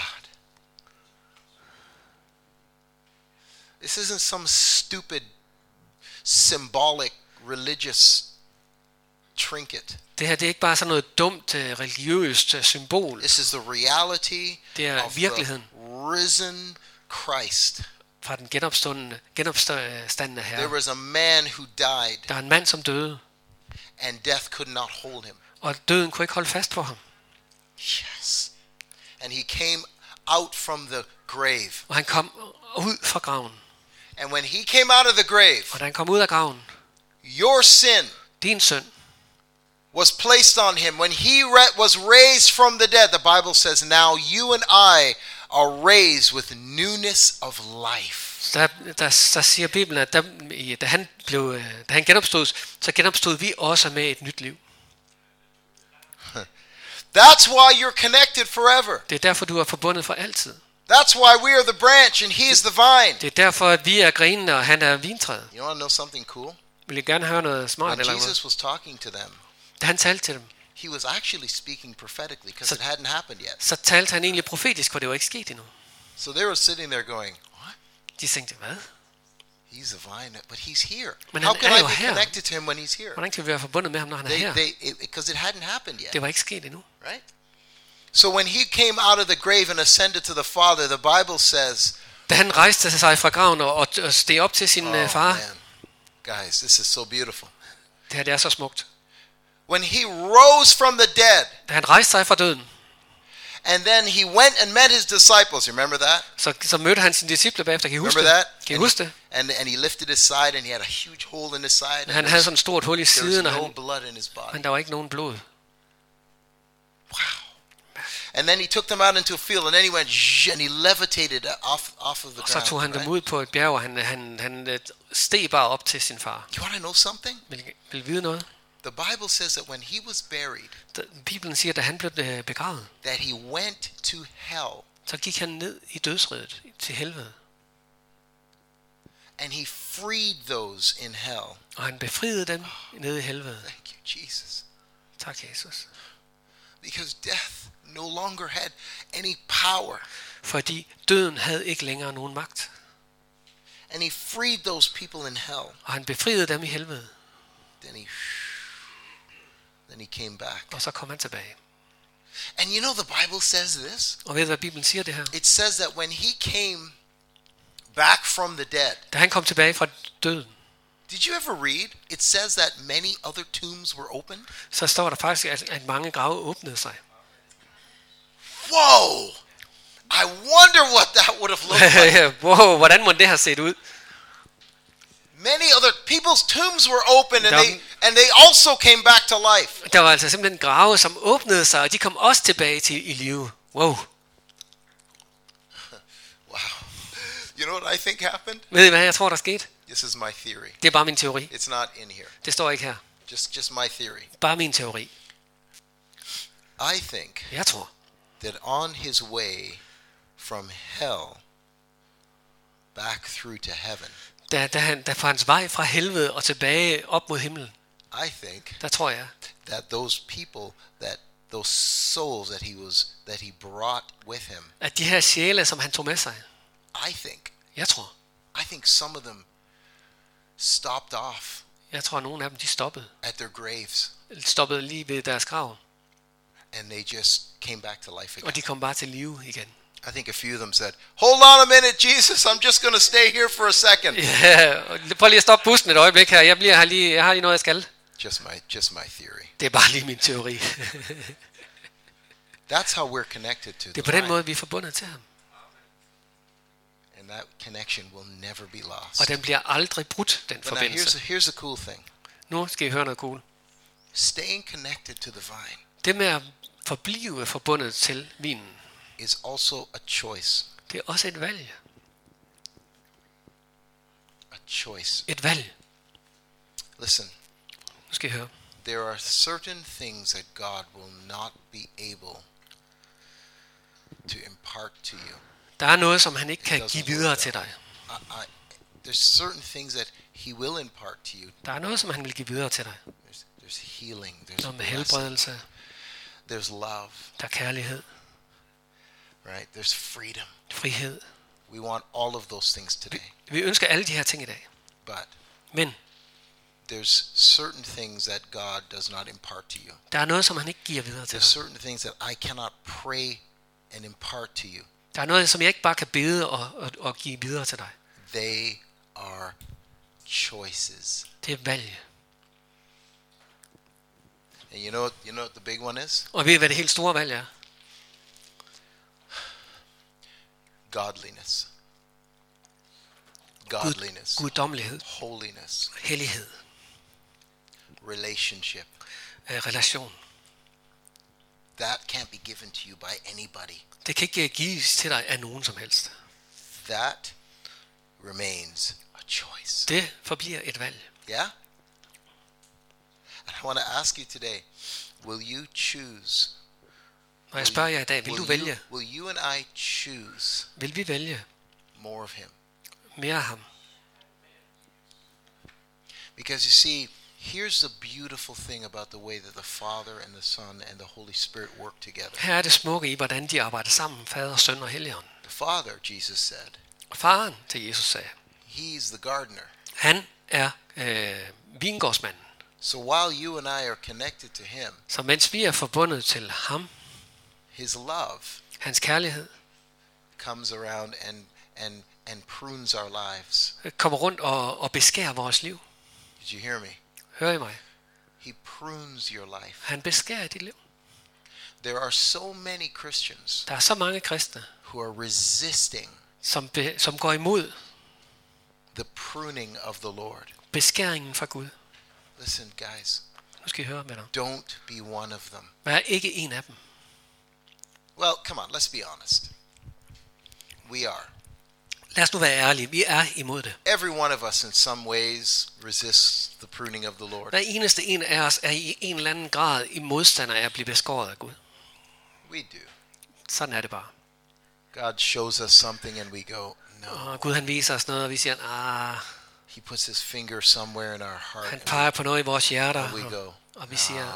Speaker 1: This isn't some stupid symbolic religious trinket.
Speaker 2: Det her, det er ikke bare sådan noget dumt religiøst symbol.
Speaker 1: This is the reality
Speaker 2: Det er
Speaker 1: of the
Speaker 2: virkeligheden
Speaker 1: risen Christ.
Speaker 2: fra den genopstandende
Speaker 1: There
Speaker 2: Herre.
Speaker 1: was a man who died
Speaker 2: Der er en mand, som døde,
Speaker 1: and death could not hold him.
Speaker 2: og døden kunne ikke holde fast på ham.
Speaker 1: Yes. And he came out from the grave.
Speaker 2: Og han kom ud fra graven.
Speaker 1: And when he came out of the grave,
Speaker 2: Og da han kom ud af graven,
Speaker 1: your sin
Speaker 2: din synd,
Speaker 1: was placed on him. When he was raised from the dead, the Bible says, now you and I are raised with newness of life.
Speaker 2: der siger Bibelen, at da han genopstod, så genopstod vi også med et nyt liv.
Speaker 1: That's why you're connected forever.
Speaker 2: Det er derfor, du er forbundet for altid.
Speaker 1: That's why we are the branch and he is the vine.
Speaker 2: Det er derfor, at vi er grenene, og han er vintræet.
Speaker 1: You want to know something cool?
Speaker 2: Vil I gerne høre noget smart
Speaker 1: When
Speaker 2: eller noget?
Speaker 1: Jesus was talking to them,
Speaker 2: Da han talte til dem,
Speaker 1: he was actually speaking prophetically because it hadn't happened yet.
Speaker 2: så talte han egentlig profetisk, for det var ikke sket endnu.
Speaker 1: So they were sitting there going, what?
Speaker 2: De tænkte, hvad?
Speaker 1: He's a vine, but he's here.
Speaker 2: Men
Speaker 1: How
Speaker 2: han
Speaker 1: can
Speaker 2: er
Speaker 1: I
Speaker 2: jo
Speaker 1: be
Speaker 2: her.
Speaker 1: connected to him when he's here?
Speaker 2: Hvordan kan vi være forbundet med ham, når han er her?
Speaker 1: Because it hadn't happened yet,
Speaker 2: Det var ikke sket endnu.
Speaker 1: right? So when he came out of the grave and ascended to the Father, the Bible says,
Speaker 2: Da han rejste sig fra graven og steg op til sin far,
Speaker 1: man, guys, this is so beautiful.
Speaker 2: det her det er så smukt.
Speaker 1: When he rose from the dead,
Speaker 2: Da han rejste sig fra døden,
Speaker 1: and then he went and met his disciples. You remember that?
Speaker 2: så mødte han sine disciple bagefter. Kan I huske
Speaker 1: Remember
Speaker 2: det?
Speaker 1: that?
Speaker 2: Kan I huske det?
Speaker 1: And he lifted his side, and he had a huge hole in his side. And
Speaker 2: Han havde sådan et stort hul i
Speaker 1: there
Speaker 2: siden,
Speaker 1: was
Speaker 2: og
Speaker 1: no blood in his body.
Speaker 2: men der var ikke nogen blod.
Speaker 1: Wow. And then he took them out into a field, and then he went and he levitated off of the
Speaker 2: Og så
Speaker 1: ground.
Speaker 2: tog han dem
Speaker 1: right?
Speaker 2: ud på et bjerg, og han steg bare op til sin far.
Speaker 1: You want to know something?
Speaker 2: Vil I vide noget?
Speaker 1: The Bible says that when he was buried,
Speaker 2: Bibelen siger, at da han blev begravet,
Speaker 1: that he went to hell,
Speaker 2: så gik han ned i dødsriget til helvede.
Speaker 1: and he freed those in hell.
Speaker 2: Og han befriede dem nede i helvede.
Speaker 1: Thank you, Jesus.
Speaker 2: Tak, Jesus.
Speaker 1: Because death no longer had any power.
Speaker 2: Fordi døden havde ikke længere nogen magt.
Speaker 1: And he freed those people in hell.
Speaker 2: Og han befriede dem i helvede.
Speaker 1: Then he came back.
Speaker 2: Og så kom han tilbage.
Speaker 1: And you know the Bible says this?
Speaker 2: Og ved du, hvad Bibelen siger det her?
Speaker 1: It says that when he came back from the dead,
Speaker 2: Da han kom tilbage fra døden,
Speaker 1: did you ever read? It says that many other tombs were opened.
Speaker 2: så står der faktisk, at mange grave åbnede sig.
Speaker 1: Whoa! I wonder what that would have looked like.
Speaker 2: Wow, hvordan må det have set ud?
Speaker 1: Many other people's tombs were open,
Speaker 2: Der-
Speaker 1: and they also came back to life.
Speaker 2: Der var altså simpelthen grave, som åbnede sig, og de kom også tilbage til i live. Wow.
Speaker 1: Wow. You know what I think happened?
Speaker 2: Ved I, hvad jeg tror, der skete?
Speaker 1: This is my theory.
Speaker 2: Det er bare min teori.
Speaker 1: It's not in here.
Speaker 2: Det står ikke her.
Speaker 1: Just my theory.
Speaker 2: Bare min teori.
Speaker 1: I think
Speaker 2: Jeg tror,
Speaker 1: that on his way from hell back through to heaven,
Speaker 2: da på hans vej fra helvede og tilbage op mod himlen,
Speaker 1: I think
Speaker 2: der tror jeg,
Speaker 1: that those people, that those souls that he brought with him,
Speaker 2: at de her sjæle, som han tog med sig,
Speaker 1: I think some of them stopped off
Speaker 2: jeg tror, nogle af dem, de stoppede.
Speaker 1: at their graves,
Speaker 2: Stoppede lige ved deres grav,
Speaker 1: and they just came back to life again.
Speaker 2: og de kom bare til live igen.
Speaker 1: I think a few of them said, "Hold on a minute, Jesus, I'm just going to stay here for a second."
Speaker 2: Ja, prøv lige at stoppe bussen et øjeblik her. Jeg har lige noget, jeg skal.
Speaker 1: Just my theory.
Speaker 2: Det er bare lige min teori.
Speaker 1: That's how we're connected to
Speaker 2: Det
Speaker 1: the
Speaker 2: er på den
Speaker 1: vine,
Speaker 2: måde, vi er forbundet til ham.
Speaker 1: and that connection will never be lost.
Speaker 2: Og den bliver aldrig brudt, den
Speaker 1: But now
Speaker 2: forbindelse.
Speaker 1: here's a cool thing.
Speaker 2: Nu skal I høre noget cool.
Speaker 1: Staying connected to the vine
Speaker 2: Det med at forblive forbundet til vinen,
Speaker 1: is also a choice.
Speaker 2: det er også et valg.
Speaker 1: A choice.
Speaker 2: Et valg.
Speaker 1: Listen,
Speaker 2: Nu skal I høre.
Speaker 1: there are certain things that God will not be able to impart to you.
Speaker 2: Der er noget, som han ikke kan
Speaker 1: doesn't
Speaker 2: give
Speaker 1: work
Speaker 2: videre
Speaker 1: that
Speaker 2: til dig.
Speaker 1: There's certain things that he will impart to you.
Speaker 2: Der er noget, som han vil give videre til dig.
Speaker 1: There's healing, there's
Speaker 2: Noget med
Speaker 1: blessing,
Speaker 2: helbredelse,
Speaker 1: there's love,
Speaker 2: der er kærlighed,
Speaker 1: right? There's freedom.
Speaker 2: frihed.
Speaker 1: We want all of those things today.
Speaker 2: Vi ønsker alle de her ting i dag.
Speaker 1: But
Speaker 2: Men
Speaker 1: there's certain things that God does not impart to you.
Speaker 2: der er noget, som han ikke giver videre til
Speaker 1: There's
Speaker 2: dig.
Speaker 1: certain things that I cannot pray and impart to you.
Speaker 2: Der er noget, som jeg ikke bare kan bede og give videre til dig.
Speaker 1: They are choices.
Speaker 2: Det er valg.
Speaker 1: And you know what the big one is?
Speaker 2: Og ved I, hvad det helt store valg er?
Speaker 1: Godliness. Godliness.
Speaker 2: Guddommelighed,
Speaker 1: Holiness.
Speaker 2: hellighed,
Speaker 1: Relationship.
Speaker 2: relation.
Speaker 1: That can't be given to you by anybody.
Speaker 2: Det kan ikke gives til dig af nogen som helst.
Speaker 1: That remains a choice.
Speaker 2: Det forbliver et valg.
Speaker 1: Yeah? And I want to ask you today, will you choose?
Speaker 2: Når jeg spørger jer i dag, vil du vælge?
Speaker 1: Will you and I choose
Speaker 2: Vil vi vælge
Speaker 1: more of him?
Speaker 2: mere af ham?
Speaker 1: Because you see, here's the beautiful thing about the way that the Father and the Son and the Holy Spirit work together.
Speaker 2: Her er det smukke i, hvordan de arbejder sammen, Fader, Søn og Helligånd.
Speaker 1: The Father, Jesus said,
Speaker 2: Og faren til Jesus sagde,
Speaker 1: He's the gardener.
Speaker 2: Han er vingårdsmanden.
Speaker 1: So while you and I are connected to him,
Speaker 2: Så mens vi er forbundet til ham,
Speaker 1: his love
Speaker 2: hans kærlighed,
Speaker 1: comes around and prunes our lives.
Speaker 2: kommer rundt og beskærer vores liv.
Speaker 1: Did you hear me?
Speaker 2: Hører I mig?
Speaker 1: He prunes your life.
Speaker 2: Han beskærer dit liv.
Speaker 1: There are so many Christians
Speaker 2: Der er så mange kristne,
Speaker 1: who are resisting
Speaker 2: som går imod
Speaker 1: the pruning of the Lord.
Speaker 2: beskæringen fra Gud.
Speaker 1: Listen, guys,
Speaker 2: Nu skal I høre med dig.
Speaker 1: don't be one of them.
Speaker 2: Vær ikke en af dem.
Speaker 1: Well, come on, let's be honest. We are.
Speaker 2: Lad os nu være ærlige. Vi er imod det.
Speaker 1: Every one of us in some ways resists the pruning of the Lord.
Speaker 2: Hver eneste en af os er i en eller anden grad i modstander af at blive beskåret af Gud.
Speaker 1: We do.
Speaker 2: Sådan er det bare.
Speaker 1: God shows us something and we go, no.
Speaker 2: Og Gud han viser os noget, og vi siger,
Speaker 1: He puts his finger somewhere in our heart.
Speaker 2: han peger på noget i vores hjerter,
Speaker 1: And we go,
Speaker 2: og vi siger,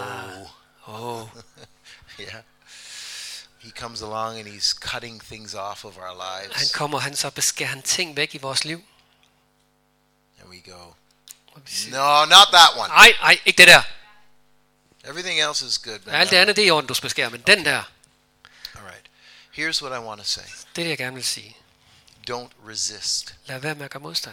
Speaker 1: yeah. He comes along and he's cutting things off of our
Speaker 2: Han
Speaker 1: lives.
Speaker 2: kommer, så beskærer han ting væk i vores liv.
Speaker 1: And we go,
Speaker 2: Og vi siger,
Speaker 1: no, not that one.
Speaker 2: nej, ikke det der.
Speaker 1: Everything else is good. But
Speaker 2: Alt det andet, det er i orden, du skal skære, men den der,
Speaker 1: all right. Here's what I want to say.
Speaker 2: det er det, jeg gerne vil sige.
Speaker 1: Don't resist.
Speaker 2: Lad være med at gøre modstand.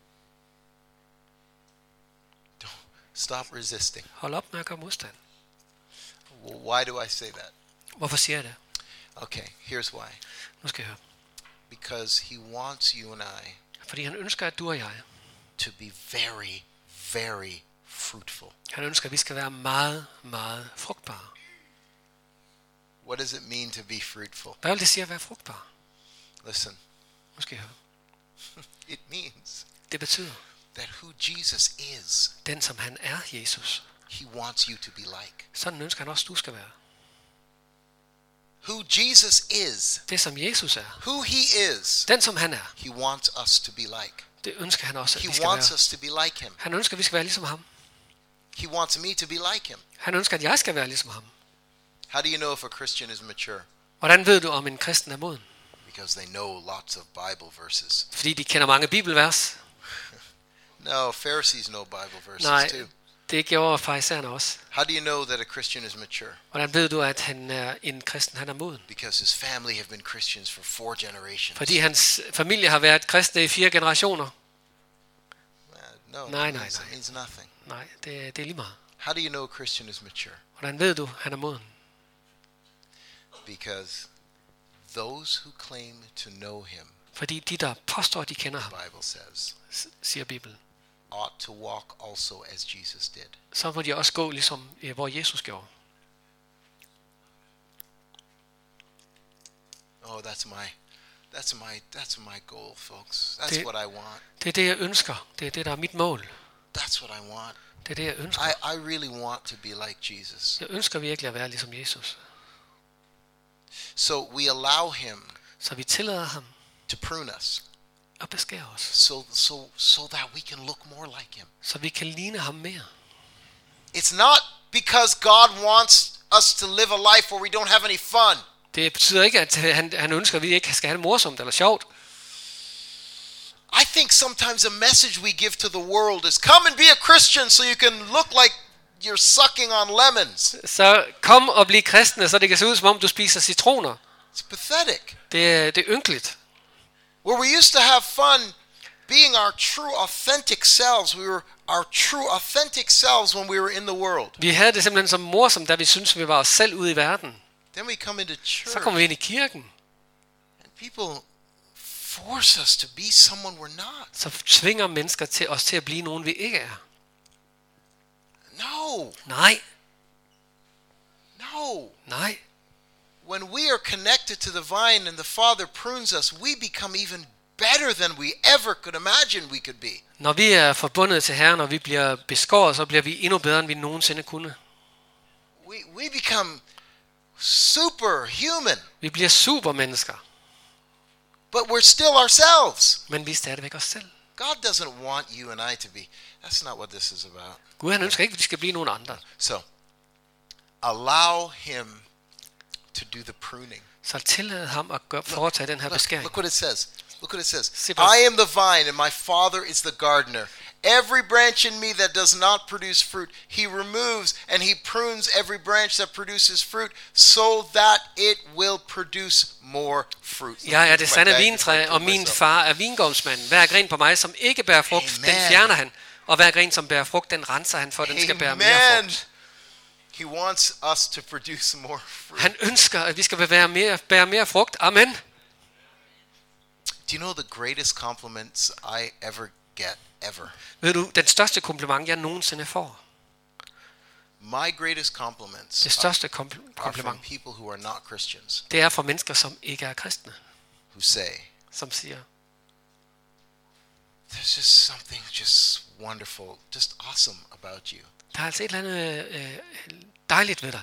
Speaker 1: Stop resisting.
Speaker 2: Hold op med at gøre modstand.
Speaker 1: Why do I say that?
Speaker 2: Hvorfor siger jeg det?
Speaker 1: Okay, here's why.
Speaker 2: Nu skal jeg høre.
Speaker 1: Because he wants you and I
Speaker 2: Fordi han ønsker, at du og jeg,
Speaker 1: to be very, very fruitful.
Speaker 2: han ønsker, at vi skal være meget, meget frugtbare.
Speaker 1: What does it mean to be fruitful?
Speaker 2: Hvad vil det sige at være frugtbar?
Speaker 1: Listen,
Speaker 2: Nu skal jeg høre.
Speaker 1: it means
Speaker 2: Det betyder,
Speaker 1: that who Jesus is,
Speaker 2: den som han er, Jesus,
Speaker 1: he wants you to be like.
Speaker 2: sådan ønsker han også, du skal være.
Speaker 1: Who Jesus is,
Speaker 2: Det som Jesus er,
Speaker 1: who he is,
Speaker 2: den som han er,
Speaker 1: he wants us to be like.
Speaker 2: det ønsker han også, at
Speaker 1: He
Speaker 2: vi skal
Speaker 1: wants
Speaker 2: være.
Speaker 1: us to be like him.
Speaker 2: Han ønsker, at vi skal være ligesom ham.
Speaker 1: He wants me to be like him.
Speaker 2: Han ønsker, at jeg skal være ligesom ham.
Speaker 1: How do you know if a Christian is mature?
Speaker 2: Hvordan ved du, om en kristen er moden?
Speaker 1: Because they know lots of Bible verses.
Speaker 2: Fordi de kender mange bibelvers.
Speaker 1: No, Pharisees know Bible verses
Speaker 2: Nej,
Speaker 1: too.
Speaker 2: det gjorde farisæerne også.
Speaker 1: How do you know that a Christian is mature?
Speaker 2: Hvordan ved du, at han er en kristen, han er moden?
Speaker 1: Because his family have been Christians for 4 generations.
Speaker 2: Fordi hans familie har været kristne i 4 generationer.
Speaker 1: No,
Speaker 2: Nej,
Speaker 1: it
Speaker 2: nej,
Speaker 1: means,
Speaker 2: nej.
Speaker 1: it means nothing.
Speaker 2: Nej, det er lige meget.
Speaker 1: How do you know a Christian is mature?
Speaker 2: Hvordan ved du, han er moden?
Speaker 1: Because those who claim to know him,
Speaker 2: Fordi de, der påstår, at de kender ham,
Speaker 1: the Bible says,
Speaker 2: siger Bibelen,
Speaker 1: ought to walk also as Jesus did.
Speaker 2: så må de også gå ligesom, hvor Jesus gjorde.
Speaker 1: Oh, that's my goal, folks. That's
Speaker 2: Det-
Speaker 1: what I want.
Speaker 2: Det er det, jeg ønsker. Det er det, der er mit mål.
Speaker 1: That's what I want.
Speaker 2: Det er det, jeg ønsker.
Speaker 1: I really want to be like Jesus.
Speaker 2: Jeg ønsker virkelig at være ligesom Jesus.
Speaker 1: So we allow him
Speaker 2: Så vi tillader ham
Speaker 1: to prune us
Speaker 2: at beskære os,
Speaker 1: so that we can look more like him.
Speaker 2: så vi kan ligne ham mere.
Speaker 1: It's not because God wants us to live a life where we don't have any fun.
Speaker 2: Det betyder ikke, at han ønsker, at vi ikke skal have det morsomt eller sjovt.
Speaker 1: I think sometimes a message we give to the world is come and be a Christian so you can look like you're sucking on lemons.
Speaker 2: Så kom og bliv kristne, så det kan se ud, som om du spiser citroner.
Speaker 1: It's pathetic.
Speaker 2: Det er ynkeligt.
Speaker 1: Where we used to have fun being our true authentic selves. We were our true authentic selves when we were in the world.
Speaker 2: Vi havde det simpelthen som morsomt, da vi syntes, vi var os selv ude i verden.
Speaker 1: Then we come into
Speaker 2: Så
Speaker 1: church
Speaker 2: kommer vi ind i kirken,
Speaker 1: and people force us to be someone we're not.
Speaker 2: så tvinger mennesker til os til at blive nogen, vi ikke er.
Speaker 1: No,
Speaker 2: Nej,
Speaker 1: no.
Speaker 2: nej.
Speaker 1: When we are connected to the vine and the Father prunes us, we become even better than we ever could imagine we could be.
Speaker 2: Når vi er forbundet til Herren, og vi bliver beskåret, så bliver vi endnu bedre, end vi nogensinde kunne.
Speaker 1: We become superhuman,
Speaker 2: Vi bliver supermennesker,
Speaker 1: but we're still ourselves.
Speaker 2: men vi er stadigvæk os selv.
Speaker 1: God doesn't want you and I to be. That's not what this is about.
Speaker 2: Gud, han ønsker ikke, at vi skal blive nogen andre.
Speaker 1: So, allow him to do the pruning.
Speaker 2: Så tillad ham at foretage den her
Speaker 1: Look
Speaker 2: beskæring.
Speaker 1: what it says. Look what it says.
Speaker 2: Se bare.
Speaker 1: I am the vine, and my Father is the gardener. Every branch in me that does not produce fruit, he removes, and he prunes every branch that produces fruit, so that it will produce more fruit.
Speaker 2: Jeg er det
Speaker 1: My
Speaker 2: sande
Speaker 1: bag
Speaker 2: vintræ,
Speaker 1: before I
Speaker 2: og
Speaker 1: kill
Speaker 2: min
Speaker 1: myself.
Speaker 2: far er vingårdsmanden. Hver gren på mig, som ikke bærer frugt, den
Speaker 1: Amen.
Speaker 2: fjerner han. Og hver gren, som bærer frugt, den renser han for, at den skal bære mere
Speaker 1: Amen.
Speaker 2: frugt.
Speaker 1: He wants us to produce more fruit.
Speaker 2: Han ønsker, at vi skal bære mere frugt. Amen.
Speaker 1: Do you know the greatest compliments I ever get, ever?
Speaker 2: Ved du, den største kompliment, jeg nogensinde får,
Speaker 1: My greatest compliments
Speaker 2: det største
Speaker 1: are from
Speaker 2: kompliment,
Speaker 1: people who are not Christians,
Speaker 2: det er fra mennesker, som ikke er kristne,
Speaker 1: who say,
Speaker 2: som siger,
Speaker 1: there's just something just wonderful, just awesome about you.
Speaker 2: der er altså et eller andet dejligt ved dig.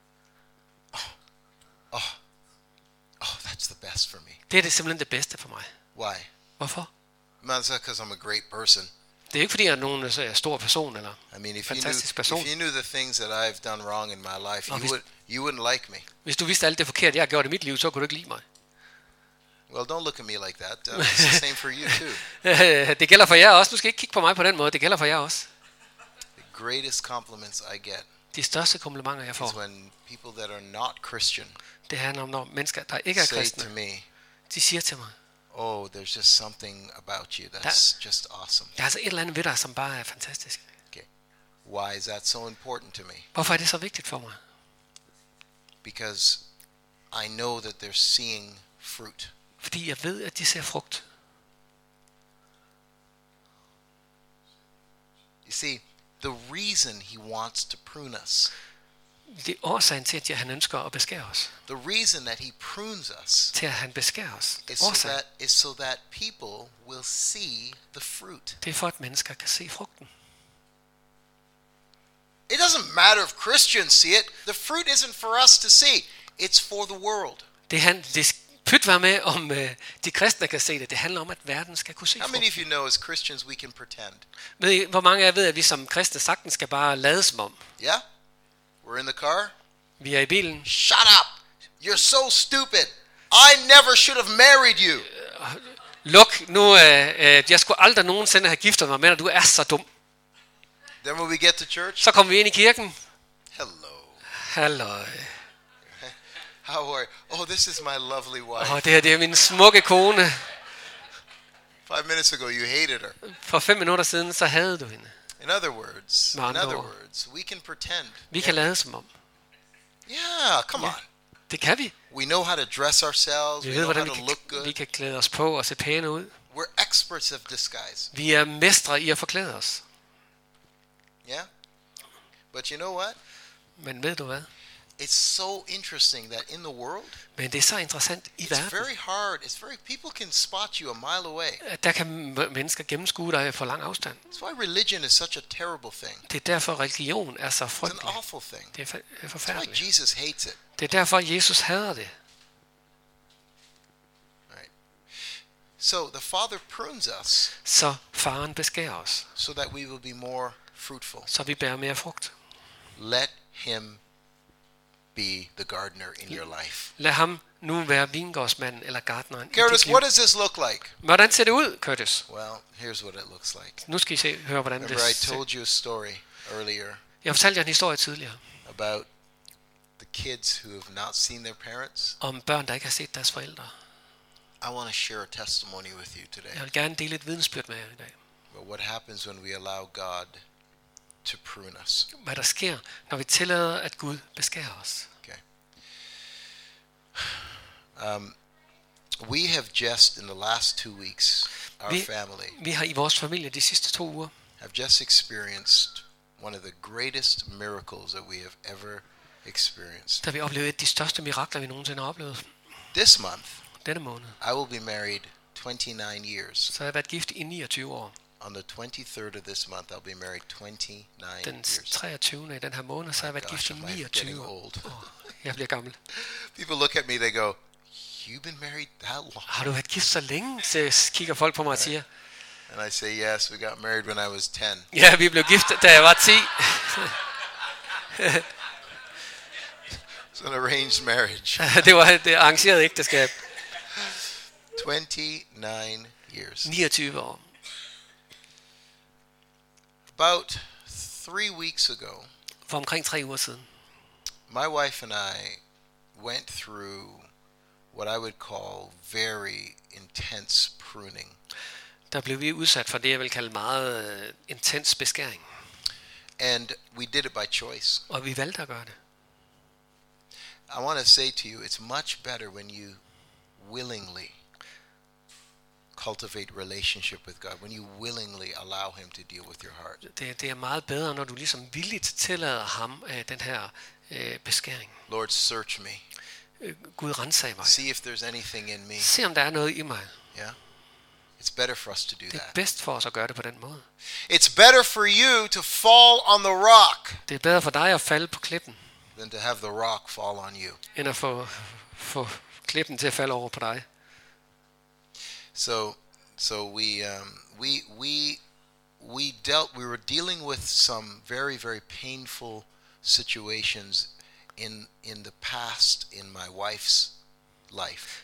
Speaker 1: Oh, that's the best for me.
Speaker 2: Det er det simpelthen det bedste for mig.
Speaker 1: Why?
Speaker 2: Hvorfor?
Speaker 1: Not because I'm a great person.
Speaker 2: Det er ikke fordi, jeg er nogen stor person, eller
Speaker 1: I mean, if
Speaker 2: fantastisk person.
Speaker 1: you knew the things that I've done wrong in my life,
Speaker 2: Oh,
Speaker 1: you wouldn't like me.
Speaker 2: Hvis du vidste alt det forkert, jeg har gjort i mit liv, så kunne du ikke lide mig.
Speaker 1: Well, don't look at me like that. It's the same for you too.
Speaker 2: Det gælder for jer også. Du skal ikke kigge på mig på den måde. Det gælder for jer også.
Speaker 1: The greatest compliments I get
Speaker 2: De største komplimenter, jeg
Speaker 1: is
Speaker 2: får,
Speaker 1: when people that are not Christian
Speaker 2: det handler om, når mennesker, der ikke er
Speaker 1: say to
Speaker 2: kristne,
Speaker 1: me,
Speaker 2: de siger til mig,
Speaker 1: "Oh, there's just something about you that's just awesome."
Speaker 2: der er altså et eller andet ved dig, som bare er fantastisk.
Speaker 1: Okay. Why is that so important to me?
Speaker 2: Hvorfor er det så vigtigt for mig?
Speaker 1: Because I know that they're seeing fruit.
Speaker 2: Fordi jeg ved, at de ser frugt.
Speaker 1: You see, the reason he wants to prune us,
Speaker 2: Det er årsagen til, at han ønsker at beskære os.
Speaker 1: the reason that he prunes us
Speaker 2: Til at han beskærer os.
Speaker 1: is so that people will see the fruit.
Speaker 2: Det er for, at mennesker kan se frugten.
Speaker 1: It doesn't matter if Christians see it. The fruit isn't for us to see. It's for the world.
Speaker 2: Pyt være med, om de kristne kan se det. Det handler om, at verden skal kunne se
Speaker 1: How many
Speaker 2: frugten.
Speaker 1: of you know as Christians we can pretend?
Speaker 2: Ved I, hvor mange af jer ved, at vi som kristne sagtens skal bare lade som om?
Speaker 1: Yeah? We're in the car.
Speaker 2: Vi er i bilen.
Speaker 1: Shut up. You're so stupid. I never should have married you.
Speaker 2: Luk nu, jeg skulle aldrig nogensinde have giftet mig med dig. Du er så dum.
Speaker 1: Then when we get to church,
Speaker 2: Så kommer vi ind i kirken.
Speaker 1: hello.
Speaker 2: Halløj.
Speaker 1: How are you? Oh, this is my lovely wife.
Speaker 2: Det her, det er min smukke kone.
Speaker 1: 5 minutes ago you hated her.
Speaker 2: For 5 minutter siden, så havde du hende.
Speaker 1: In other words,
Speaker 2: Med andre ord.
Speaker 1: we can pretend.
Speaker 2: Vi kan lade som om.
Speaker 1: Yeah, come on.
Speaker 2: Det kan vi.
Speaker 1: We know how to dress ourselves.
Speaker 2: Vi
Speaker 1: We
Speaker 2: ved,
Speaker 1: know
Speaker 2: hvordan
Speaker 1: how to look
Speaker 2: vi
Speaker 1: good.
Speaker 2: kan klæde os på og se pæne ud.
Speaker 1: We're experts of disguise.
Speaker 2: Vi er mestre i at forklæde os.
Speaker 1: Yeah? But you know what?
Speaker 2: Men ved du hvad?
Speaker 1: It's so interesting that in the world,
Speaker 2: Men det er så interessant i
Speaker 1: it's
Speaker 2: verden,
Speaker 1: very hard. People can spot you a mile away.
Speaker 2: at der kan mennesker gennemskue dig for lang afstand.
Speaker 1: That's why religion is such a terrible thing.
Speaker 2: Det er derfor, religion er så
Speaker 1: It's an
Speaker 2: frygtelig.
Speaker 1: awful thing.
Speaker 2: Det er
Speaker 1: That's why
Speaker 2: forfærdeligt.
Speaker 1: Jesus hates it.
Speaker 2: Det er derfor, Jesus hader det.
Speaker 1: Right. So the Father prunes us
Speaker 2: Så faren beskærer os,
Speaker 1: so that we will be more fruitful.
Speaker 2: så vi bærer mere frugt.
Speaker 1: Let him be the gardener in your life.
Speaker 2: Lad ham nu være vingårdsmanden eller gartneren i
Speaker 1: Curtis,
Speaker 2: dit liv.
Speaker 1: what does this look like?
Speaker 2: Hvordan ser det ud, Curtis?
Speaker 1: Well, here's what it looks like.
Speaker 2: Nu skal I høre, hvordan det
Speaker 1: Remember I
Speaker 2: ser.
Speaker 1: told you a story earlier
Speaker 2: Jeg fortalte jer en historie tidligere
Speaker 1: about the kids who have not seen their parents.
Speaker 2: om børn, der ikke har set deres forældre.
Speaker 1: I want to share a testimony with you today.
Speaker 2: Jeg vil gerne dele et vidensbyrd med jer i dag.
Speaker 1: But what happens when we allow God to prune us?
Speaker 2: Hvad der sker, når vi tillader, at Gud beskærer os.
Speaker 1: Okay. We have just in the last 2 weeks, our family
Speaker 2: Vi har i vores familie de sidste 2 uger
Speaker 1: have just experienced one of the greatest miracles that we have ever experienced.
Speaker 2: der vi oplevede et af de største mirakler, vi nogensinde har oplevet.
Speaker 1: This month,
Speaker 2: Denne måned.
Speaker 1: I will be married 29 years.
Speaker 2: Så har jeg været gift i 29 år.
Speaker 1: On the 23rd of this month, I'll be married 29
Speaker 2: Den
Speaker 1: years.
Speaker 2: 23. i den her måned, så har jeg været gift i
Speaker 1: Gosh, am I getting
Speaker 2: 29 år.
Speaker 1: old.
Speaker 2: Jeg bliver gammel.
Speaker 1: People look at me, they go, "You've been married that long?"
Speaker 2: Har du været gift så længe? Så kigger folk på mig og siger,
Speaker 1: And I say, "Yes, we got married when I was 10."
Speaker 2: ja, vi blev gift, da jeg var 10.
Speaker 1: It's an arranged marriage.
Speaker 2: Det var et arrangeret ægteskab.
Speaker 1: 29 years.
Speaker 2: 29 år.
Speaker 1: About 3 weeks ago,
Speaker 2: For omkring 3 uger siden,
Speaker 1: my wife and I went through what I would call very intense pruning.
Speaker 2: der blev vi udsat for det, jeg vil kalde meget intens beskæring.
Speaker 1: And we did it by choice.
Speaker 2: Og vi valgte at gøre det.
Speaker 1: I want to say to you, it's much better when you willingly cultivate relationship with God, when you willingly allow him to deal with your heart.
Speaker 2: Det er meget bedre, når du ligesom villigt tillader ham den her beskæring.
Speaker 1: Lord, search me.
Speaker 2: Gud, rensag mig.
Speaker 1: See if there's anything in me.
Speaker 2: Se om der er noget i mig.
Speaker 1: Yeah? It's better for us to do
Speaker 2: Det er
Speaker 1: that.
Speaker 2: bedst for os at gøre det på den måde.
Speaker 1: It's better for you to fall on the rock
Speaker 2: Det er bedre for dig at falde på klippen,
Speaker 1: than to have the rock fall on you.
Speaker 2: end at få klippen til at falde over på dig.
Speaker 1: So we were dealing with some very, very painful situations in the past in my wife's life.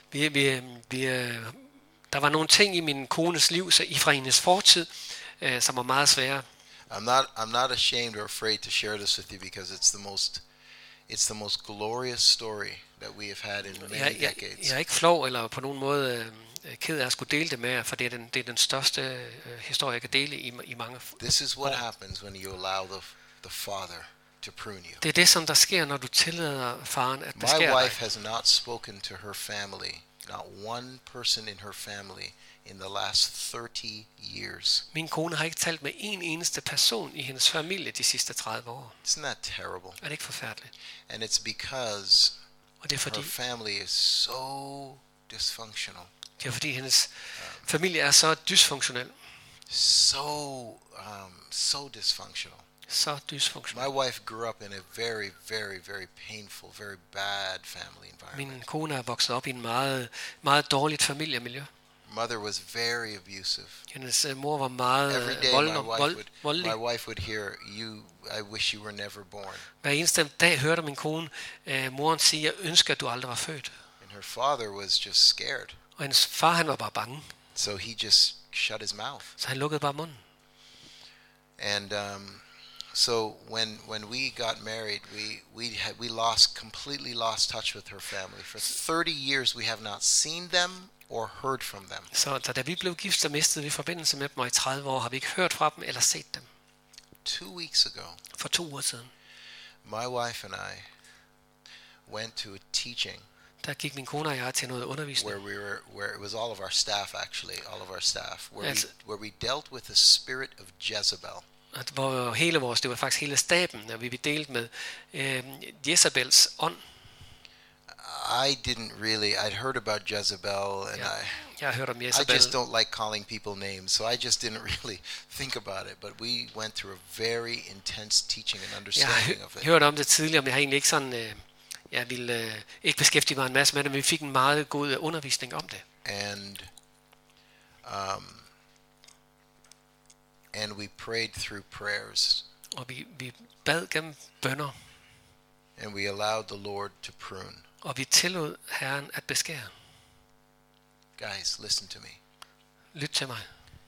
Speaker 2: Der var nogle ting i min kones liv fra hendes fortid, som var meget svære.
Speaker 1: I'm not ashamed or afraid to share this with you because it's the most glorious story that we have had in many decades.
Speaker 2: Jeg er ikke flov eller på nogen måde ked af at skulle dele det med jer, for det er den største historie, jeg kan dele i mange.
Speaker 1: This is what happens when you allow the Father to prune you.
Speaker 2: Det er det, som der sker, når du tillader faren at beskære
Speaker 1: My
Speaker 2: dig.
Speaker 1: wife has not spoken to her family, not one person in her family, in the last 30 years.
Speaker 2: Min kone har ikke talt med en eneste person i hendes familie de sidste 30 år.
Speaker 1: Isn't that terrible?
Speaker 2: Er det ikke forfærdeligt?
Speaker 1: And it's because
Speaker 2: Og det er fordi,
Speaker 1: her family is so dysfunctional.
Speaker 2: hendes familie er så dysfunktionel.
Speaker 1: So dysfunctional.
Speaker 2: Så dysfunktionel.
Speaker 1: My wife grew up in a very, very, very painful, very bad family environment.
Speaker 2: Min kone er vokset op i en meget, meget dårligt familiemiljø.
Speaker 1: Mother was very abusive.
Speaker 2: Hendes mor var meget
Speaker 1: Every day
Speaker 2: voldelig.
Speaker 1: my wife would hear, I wish you were never born.
Speaker 2: Hver eneste dag hørte min kone moren sige, jeg ønsker, at du aldrig var født.
Speaker 1: And her father was just scared.
Speaker 2: Og hendes far, han var bare bange.
Speaker 1: So he just shut his mouth.
Speaker 2: Så han lukkede bare munden.
Speaker 1: And so when we got married, we completely lost touch with her family. For 30 years we have not seen them or heard from them.
Speaker 2: Så da vi blev gift, så mistede vi forbindelse med dem, og i 30 år har vi ikke hørt fra dem eller set dem.
Speaker 1: 2 weeks ago,
Speaker 2: For 2 uger siden,
Speaker 1: my wife and I went to a teaching
Speaker 2: der gik min kone og jeg til noget undervisning.
Speaker 1: where it was all of our staff, where
Speaker 2: Yes.
Speaker 1: we dealt with the spirit of Jezebel.
Speaker 2: Hvor det var faktisk hele staben, og vi delte med Jezebels ånd.
Speaker 1: I'd heard about Jezebel, and
Speaker 2: Jeg har hørt om
Speaker 1: I
Speaker 2: Jezebel.
Speaker 1: just don't like calling people names, so I just didn't really think about it. But we went through a very intense teaching and
Speaker 2: Jeg
Speaker 1: understanding
Speaker 2: har
Speaker 1: of it.
Speaker 2: hørt om det tidligere, men jeg har egentlig ikke sådan, jeg ville ikke beskæftige mig en masse med det, men vi fik en meget god undervisning om det.
Speaker 1: And we prayed through prayers,
Speaker 2: Og vi bad gennem bønner,
Speaker 1: and we allowed the Lord to prune.
Speaker 2: og vi tillod Herren at beskære.
Speaker 1: Guys, listen to me.
Speaker 2: Lyt til mig.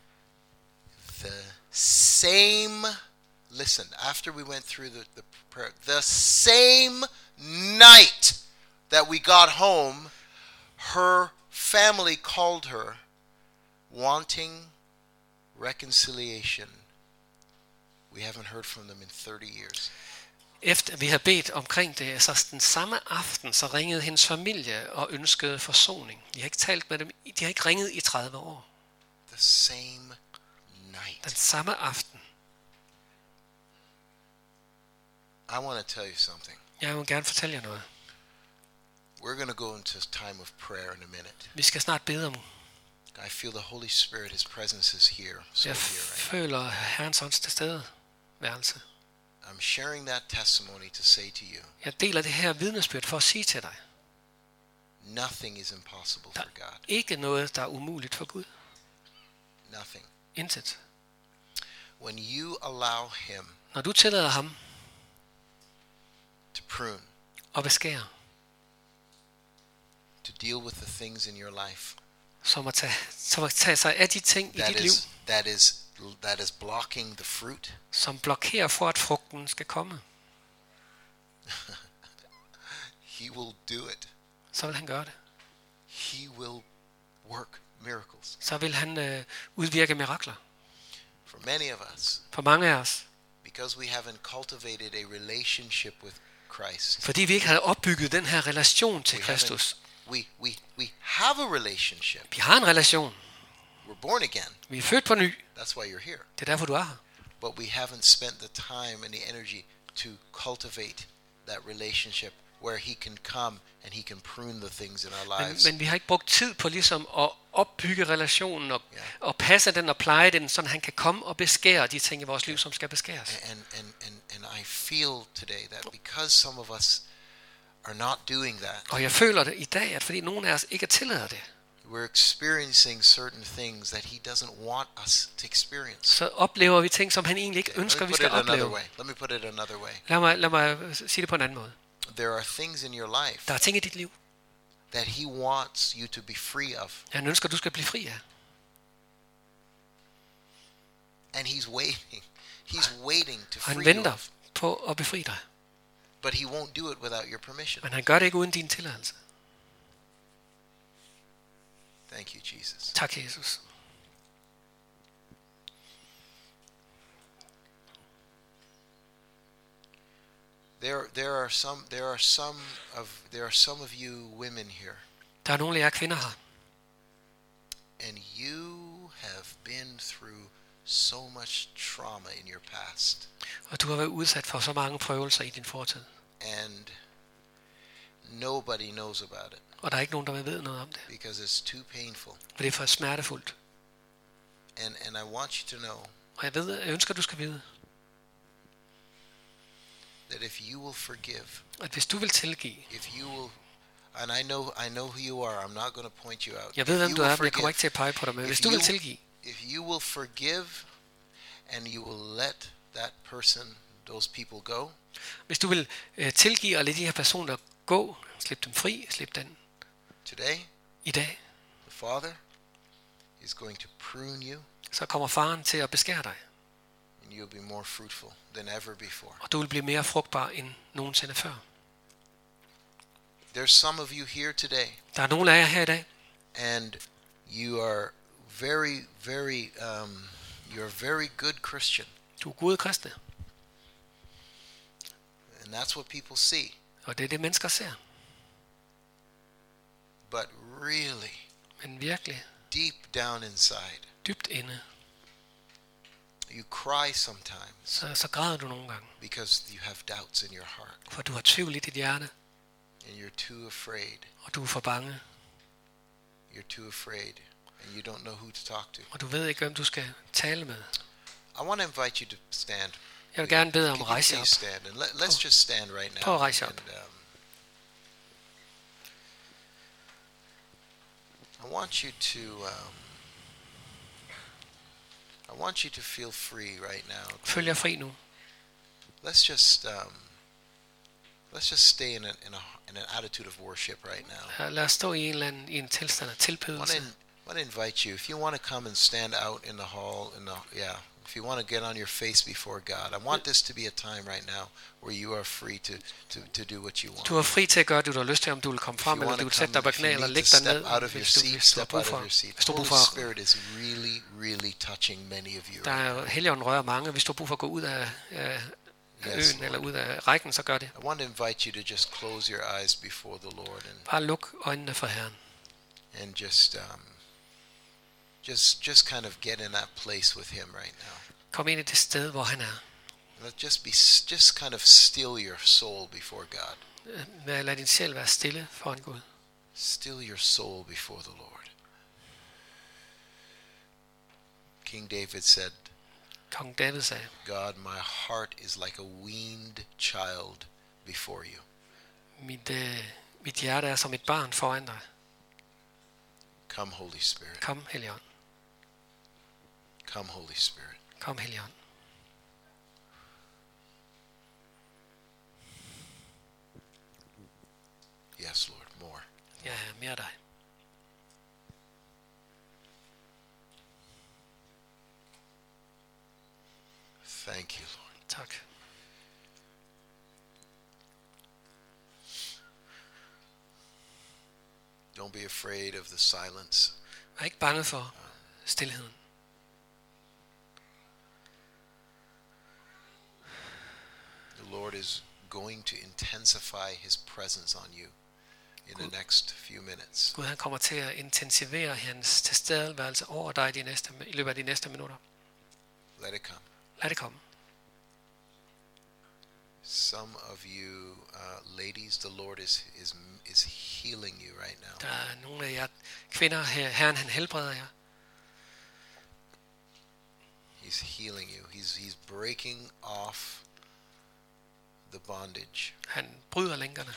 Speaker 1: After we went through the prayer, the same night that we got home, her family called her, wanting reconciliation. We haven't heard from them in 30 years.
Speaker 2: Efter vi har bedt omkring det, så den samme aften, så ringede hendes familie og ønskede forsoning. De har ikke talt med dem, de har ikke ringet i 30 år.
Speaker 1: The same night.
Speaker 2: Den samme aften.
Speaker 1: I want to tell you something.
Speaker 2: Jeg vil gerne fortælle jer noget.
Speaker 1: We're going to go into a time of prayer in a minute.
Speaker 2: Vi skal snart bede om.
Speaker 1: I feel the Holy Spirit, His presence is here.
Speaker 2: Jeg føler Herrens ånds tilstedeværelse.
Speaker 1: I'm sharing that testimony to say to you,
Speaker 2: Jeg deler det her vidnesbyrd for at sige til dig.
Speaker 1: nothing is impossible
Speaker 2: Der
Speaker 1: for God.
Speaker 2: er ikke noget, der er umuligt for Gud.
Speaker 1: Nothing.
Speaker 2: Intet.
Speaker 1: When you allow Him
Speaker 2: Når du tillader ham
Speaker 1: to prune,
Speaker 2: at beskære,
Speaker 1: to deal with the things in your life,
Speaker 2: som at tage sig af de ting i dit liv,
Speaker 1: that is blocking the fruit.
Speaker 2: som blokerer for, at frugten skal komme,
Speaker 1: He will do it.
Speaker 2: så vil han gøre det.
Speaker 1: He will work miracles.
Speaker 2: Så vil han udvirke mirakler.
Speaker 1: For many of us,
Speaker 2: For mange af os,
Speaker 1: because we haven't cultivated a relationship with Christ.
Speaker 2: fordi vi ikke havde opbygget den her relation til Kristus.
Speaker 1: We have a relationship.
Speaker 2: Vi har en relation.
Speaker 1: We're born again.
Speaker 2: Vi er født på ny.
Speaker 1: That's why you're here.
Speaker 2: Det er derfor, du er her.
Speaker 1: But we haven't spent the time and the energy to cultivate that relationship where he can come and he can prune the things in our lives.
Speaker 2: Men vi har ikke brugt tid på ligesom at opbygge relationen og passe den og pleje den, så han kan komme og beskære de ting i vores liv, som skal beskæres.
Speaker 1: And I feel today that because some of us are not doing that,
Speaker 2: Og jeg føler det i dag, at fordi nogen af os ikke tillader det,
Speaker 1: we're experiencing certain things that he doesn't want us to experience.
Speaker 2: så oplever vi ting, som han egentlig ikke ønsker, vi skal opleve.
Speaker 1: Let me put it another way.
Speaker 2: Lad mig sige det på en anden måde.
Speaker 1: There are things in your life
Speaker 2: Der er ting i dit liv,
Speaker 1: that he wants you to be free of.
Speaker 2: han ønsker, du skal blive fri af.
Speaker 1: And he's waiting. He's waiting to free
Speaker 2: Han
Speaker 1: you
Speaker 2: venter
Speaker 1: of.
Speaker 2: på at befri dig.
Speaker 1: But he won't do it without your permission.
Speaker 2: Men han gør det ikke uden din tilladelse.
Speaker 1: Thank you, Jesus.
Speaker 2: Tak, Jesus.
Speaker 1: There are some of you women here,
Speaker 2: Der er nogle af jer kvinder her,
Speaker 1: and you have been through so much trauma in your past,
Speaker 2: og du har været udsat for så mange prøvelser i din fortid.
Speaker 1: and nobody knows about it
Speaker 2: Og der er ikke nogen, der ved noget om det.
Speaker 1: because it's too painful.
Speaker 2: For det er for smertefuldt.
Speaker 1: And I want you to know
Speaker 2: Og jeg ønsker, du skal vide,
Speaker 1: that if you will forgive,
Speaker 2: at hvis du vil tilgive,
Speaker 1: if you will, and I know who you are. I'm not going to point you out.
Speaker 2: jeg ved,
Speaker 1: If
Speaker 2: hvem
Speaker 1: you
Speaker 2: du
Speaker 1: will
Speaker 2: er, men jeg kommer
Speaker 1: forgive,
Speaker 2: ikke til at pege på dig, men
Speaker 1: if
Speaker 2: hvis du vil
Speaker 1: you-
Speaker 2: tilgive,
Speaker 1: if you will forgive, and you will let that person, those people go,
Speaker 2: hvis du vil tilgive og lade de her personer gå, slip dem fri, slip den
Speaker 1: today,
Speaker 2: i dag,
Speaker 1: the Father is going to prune you,
Speaker 2: så kommer faren til at beskære dig,
Speaker 1: and you'll be more fruitful than ever before.
Speaker 2: og du vil blive mere frugtbar end nogensinde før.
Speaker 1: There's some of you here today,
Speaker 2: Der er nogle af jer her i dag,
Speaker 1: and you are very, very, you're a very good Christian,
Speaker 2: du er gode kristne,
Speaker 1: and that's what people see.
Speaker 2: og det er det, mennesker ser.
Speaker 1: But really,
Speaker 2: Men virkelig,
Speaker 1: deep down inside,
Speaker 2: dybt inde,
Speaker 1: you cry sometimes
Speaker 2: så græder du nogle gange,
Speaker 1: because you have doubts in your heart,
Speaker 2: for du har tvivl i dit hjerte,
Speaker 1: and you're too afraid.
Speaker 2: og du er for bange,
Speaker 1: You're too afraid, and you don't know who to talk to.
Speaker 2: og du ved ikke, hvem du skal tale med.
Speaker 1: I want to invite you to stand.
Speaker 2: Jeg vil gerne bede om
Speaker 1: Can
Speaker 2: at
Speaker 1: you
Speaker 2: rejse jer
Speaker 1: please
Speaker 2: op.
Speaker 1: stand? And let's just stand right now.
Speaker 2: Prøv at rejse jer op.
Speaker 1: And, I want you to feel free right now.
Speaker 2: Følg jer fri nu.
Speaker 1: Let's just stay in an attitude of worship right now.
Speaker 2: Ja, lad os stå i en tilstand af
Speaker 1: I
Speaker 2: tilbedelse.
Speaker 1: want to invite you, if you want to come and stand out in the hall, if you want to get on your face before God, I want this to be a time right now where you are free to do what you want.
Speaker 2: Du er fri til at gøre det, du har lyst til, om du vil komme frem,
Speaker 1: If you
Speaker 2: eller
Speaker 1: want
Speaker 2: du vil
Speaker 1: to
Speaker 2: sætte dig
Speaker 1: come,
Speaker 2: på
Speaker 1: if
Speaker 2: knæ,
Speaker 1: you
Speaker 2: eller
Speaker 1: need
Speaker 2: ligge
Speaker 1: to
Speaker 2: dig ned,
Speaker 1: step out of your
Speaker 2: hvis du
Speaker 1: seat,
Speaker 2: har
Speaker 1: step
Speaker 2: brug
Speaker 1: out of
Speaker 2: for.
Speaker 1: your seat.
Speaker 2: Hvis du har
Speaker 1: Holy
Speaker 2: brug for,
Speaker 1: Spirit is really, really touching many of you.
Speaker 2: der er Helligånden rører mange. Hvis du har brug for at gå ud af
Speaker 1: Yes,
Speaker 2: øen, eller ud af rækken, så gør det.
Speaker 1: I want to invite you to just close your eyes before the Lord
Speaker 2: Bare luk øjnene for Herren.
Speaker 1: and just kind of get in that place with Him right now.
Speaker 2: Kom ind i det sted, hvor han er.
Speaker 1: Just kind of still your soul before God.
Speaker 2: Lad din sjæl være stille foran Gud.
Speaker 1: Still your soul before the Lord. King David said,
Speaker 2: Kong David sagde,
Speaker 1: God, my heart is like a weaned child before you.
Speaker 2: mit hjerte er som et barn foran dig.
Speaker 1: Come, Holy Spirit.
Speaker 2: Kom, Helligånd.
Speaker 1: Come, Holy Spirit.
Speaker 2: Kom, Helligånd.
Speaker 1: Yes, Lord, more.
Speaker 2: Ja, mere dig.
Speaker 1: Thank you, Lord.
Speaker 2: Tak.
Speaker 1: Don't be afraid of the silence.
Speaker 2: Vær ikke bange for stilheden.
Speaker 1: The Lord is going to intensify his presence on you in the next few minutes.
Speaker 2: Gud han kommer til at intensivere hans tilstedeværelse over dig i løbet af de næste minutter.
Speaker 1: Let it come.
Speaker 2: Lad det komme.
Speaker 1: Some of you ladies, the Lord is healing you right now.
Speaker 2: Der er nogle af jer kvinder her. Herren han helbreder jer.
Speaker 1: He's healing you. He's breaking off the bondage.
Speaker 2: Han bryder lænkerne.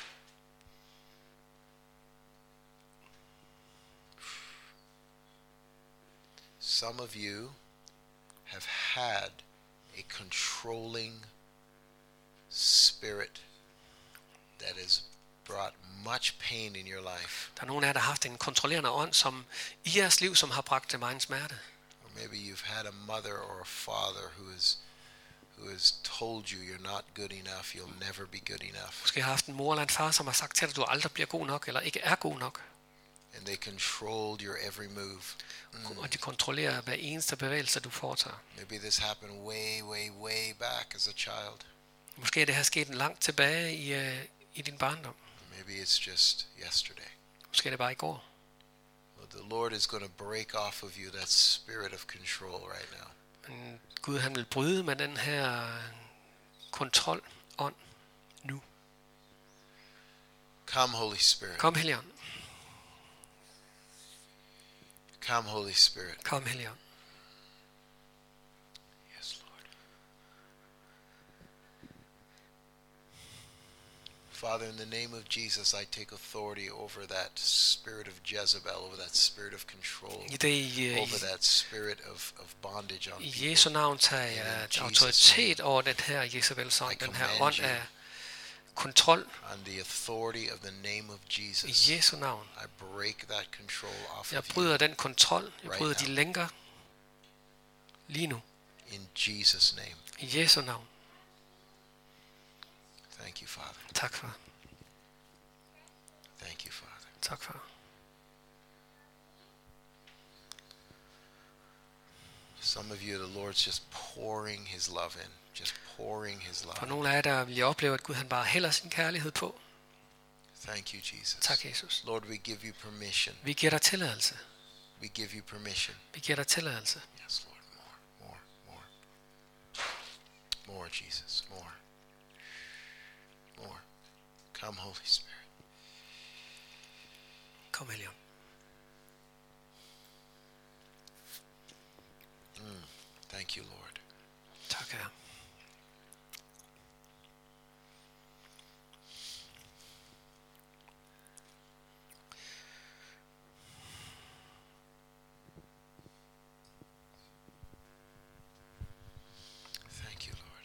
Speaker 1: Some of you have had a controlling spirit that has brought much pain in your life.
Speaker 2: Der er nogle af jer, der har haft en kontrollerende ånd som i jeres liv, som har bragt til megen smerte.
Speaker 1: Or maybe you've had a mother or a father who has told you you're not good enough, you'll never be good enough.
Speaker 2: Måske har haft en mor eller en far, som har sagt til dig, at du aldrig bliver god nok, eller ikke er god nok.
Speaker 1: And they controlled your every move.
Speaker 2: Og de kontrollerer hver eneste bevægelse, du foretager.
Speaker 1: Maybe this happened way back as a child.
Speaker 2: Måske er det her sket langt tilbage i din barndom.
Speaker 1: Maybe it's just yesterday.
Speaker 2: Måske er det bare i går.
Speaker 1: Well, the Lord is going to break off of you that spirit of control right now.
Speaker 2: Men Gud han vil bryde med den her kontrolånd nu.
Speaker 1: Come, Holy Spirit.
Speaker 2: Kom, Helligånd.
Speaker 1: Come, Holy Spirit.
Speaker 2: Kom, Helligånd.
Speaker 1: Yes, Lord. Father, in the name of Jesus, I take authority over that spirit of Jezebel, over that spirit of control, over that spirit of bondage on
Speaker 2: I
Speaker 1: people.
Speaker 2: Jesu navn tager jeg autoritet over den her Jezebels ånd, den her ånd af kontrol.
Speaker 1: On the authority of the name of
Speaker 2: I
Speaker 1: Jesus,
Speaker 2: Jesu navn.
Speaker 1: I break that control off
Speaker 2: Jeg
Speaker 1: of you
Speaker 2: bryder den kontrol. Jeg
Speaker 1: right
Speaker 2: bryder de
Speaker 1: now.
Speaker 2: lænker lige nu.
Speaker 1: In Jesus' name.
Speaker 2: I Jesu navn.
Speaker 1: Thank you, Father.
Speaker 2: Tak for.
Speaker 1: Thank you, Father.
Speaker 2: Tak for.
Speaker 1: Some of you, the Lord's just pouring his love in. Just pouring his love
Speaker 2: For
Speaker 1: in.
Speaker 2: nogle af jer, der vil jeg opleve, at Gud han bare hælder sin kærlighed på.
Speaker 1: Thank you, Jesus.
Speaker 2: Tak, Jesus.
Speaker 1: Lord, we give you permission.
Speaker 2: Vi giver dig tilladelse.
Speaker 1: We give you permission.
Speaker 2: Vi giver dig tilladelse.
Speaker 1: Yes, Lord. More. More, Jesus. More. Come, Holy Spirit.
Speaker 2: Kom, Helligånd.
Speaker 1: Thank you, Lord.
Speaker 2: Tak, Herre.
Speaker 1: Thank you, Lord.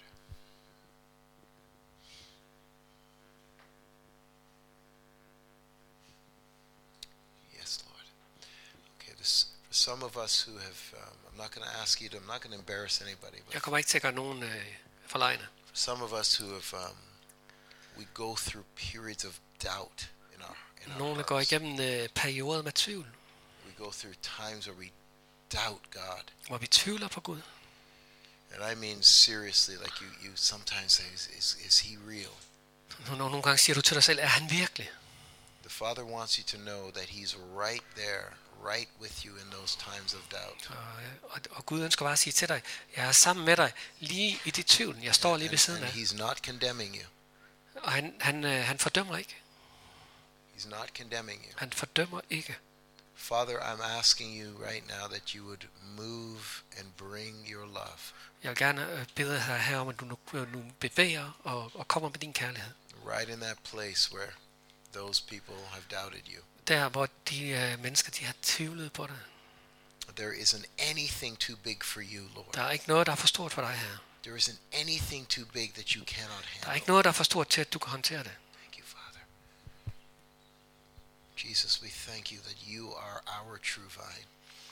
Speaker 1: Yes, Lord. Okay, for some of us who have, I'm not going to ask you to, I'm not going to embarrass anybody, but
Speaker 2: Jeg kommer ikke til at gøre nogen forlegne.
Speaker 1: for some of us who have, we go through periods of doubt in our
Speaker 2: Nogle der går
Speaker 1: hearts.
Speaker 2: igennem perioder med tvivl,
Speaker 1: We go through times where we doubt God.
Speaker 2: hvor vi tvivler på Gud.
Speaker 1: And I mean seriously, like you sometimes say, is he real?
Speaker 2: Nogle gange siger du til dig selv, er han virkelig?
Speaker 1: The Father wants you to know that he's right there, right with you in those times of doubt.
Speaker 2: Og Gud ønsker bare at sige til dig, jeg er sammen med dig lige i dit tvivl. Jeg står lige ved siden
Speaker 1: And
Speaker 2: af.
Speaker 1: he's not condemning you.
Speaker 2: Og han fordømmer ikke.
Speaker 1: He's not condemning you.
Speaker 2: Han fordømmer ikke.
Speaker 1: Father, I'm asking you right now that you would move and bring your love
Speaker 2: Jeg vil gerne bede dig her om, at du nu bevæger og kommer med din kærlighed.
Speaker 1: right in that place where those people have doubted you.
Speaker 2: Der, hvor de mennesker, de har tvivlet på dig.
Speaker 1: There isn't anything too big for you, Lord.
Speaker 2: Der er ikke noget, der er for stort for dig her.
Speaker 1: There isn't anything too big that you cannot
Speaker 2: Der er
Speaker 1: handle.
Speaker 2: ikke noget, der er for stort til, at du kan håndtere det.
Speaker 1: Thank you, Father. Jesus, we thank you that you are our true vine.
Speaker 2: Vi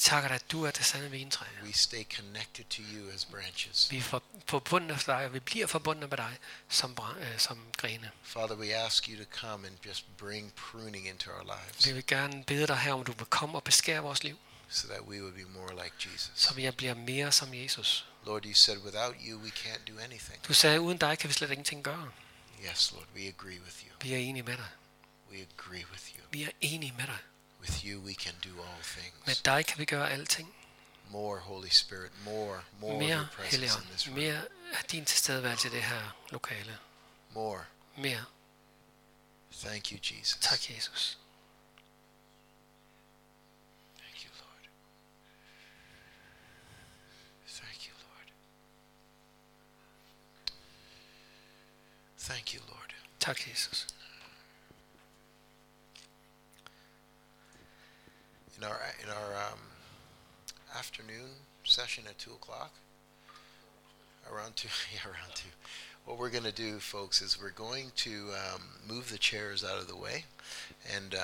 Speaker 2: takker dig, at du er det sande vintræ.
Speaker 1: We stay connected to you as branches.
Speaker 2: Vi er forbundet med dig, og vi bliver forbundet med dig som grene.
Speaker 1: Father, we ask you to come and just bring pruning into our lives
Speaker 2: Vi vil gerne bede dig her, om du vil komme og beskære vores liv,
Speaker 1: so that we would be more like Jesus.
Speaker 2: så vi bliver mere som Jesus.
Speaker 1: Lord, you said without you we can't do anything.
Speaker 2: Du sagde, uden dig kan vi slet ingenting gøre.
Speaker 1: Yes, Lord, we agree with you.
Speaker 2: Vi er enige med dig.
Speaker 1: We agree with you.
Speaker 2: Vi er enige med dig.
Speaker 1: With you we can do all things.
Speaker 2: Med dig kan vi gøre alting.
Speaker 1: More Holy Spirit, more of your
Speaker 2: Mere
Speaker 1: presence in
Speaker 2: Helligånd,
Speaker 1: this room.
Speaker 2: mere af din tilstedeværelse i det her lokale.
Speaker 1: More.
Speaker 2: Mere.
Speaker 1: Thank you, Jesus.
Speaker 2: Tak, Jesus.
Speaker 1: Thank you, Lord. Thank you, Lord. Thank you, Lord.
Speaker 2: Tak, Jesus.
Speaker 1: In our afternoon session at 2:00, around 2, around 2. What we're going to do, folks, is we're going to move the chairs out of the way, and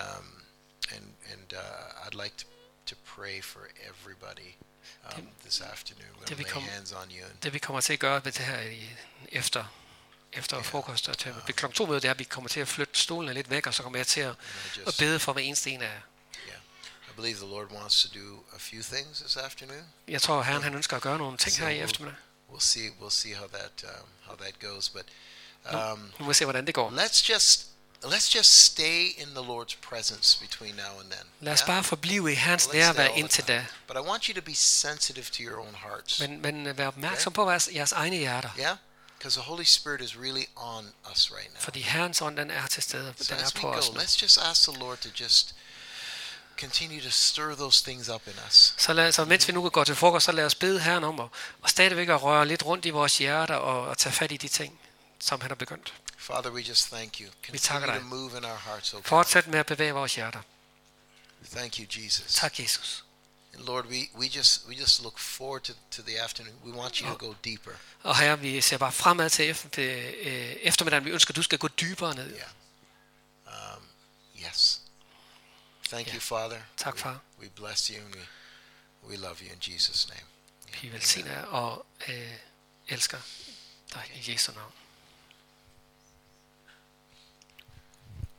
Speaker 1: I'd like to pray for everybody this afternoon. We're going to lay hands on you.
Speaker 2: Det vi kommer til at gøre ved det her efter frokost og til kl. 2 møde, det er, at vi kommer til at flytte stolene lidt væk, og så kommer jeg til at bede for hver eneste en af jer.
Speaker 1: I believe the Lord wants to do a few things this afternoon.
Speaker 2: Jeg tror, Herren han ønsker at gøre nogle ting her i eftermiddag.
Speaker 1: We'll see how that goes, but
Speaker 2: Nu må se, hvordan det går.
Speaker 1: let's just stay in the Lord's presence between now and then.
Speaker 2: Lad os bare forblive i hans nærvær indtil da.
Speaker 1: But I want you to be sensitive to your own hearts.
Speaker 2: Men vær opmærksom på jeres egne hjerter.
Speaker 1: Yeah? Because the Holy Spirit is really on us right now.
Speaker 2: Fordi Herrens ånd, den er til stede.
Speaker 1: So
Speaker 2: Den er
Speaker 1: as we
Speaker 2: på
Speaker 1: go,
Speaker 2: os nu.
Speaker 1: let's just ask the Lord to just continue to stir those things up in us.
Speaker 2: Så mens vi nu går til frokost, så lad os bede Herren om at stadigvæk at røre lidt rundt i vores hjerter og tage fat i de ting, som han har begyndt.
Speaker 1: Father, we just thank you.
Speaker 2: takker
Speaker 1: Continue
Speaker 2: dig.
Speaker 1: to move in our hearts, okay?
Speaker 2: Fortsæt med at bevæge vores hjerter.
Speaker 1: Thank you, Jesus.
Speaker 2: Tak, Jesus.
Speaker 1: And Lord, we just look forward to the afternoon. We want you to go deeper.
Speaker 2: Og Herre, vi ser bare fremad til eftermiddagen. Vi ønsker, at du skal gå dybere ned.
Speaker 1: Yeah. Yes. Thank you, Father.
Speaker 2: Tak, far.
Speaker 1: We bless you and we love you in Jesus' name.
Speaker 2: Vi velsigner og elsker dig i Jesu navn.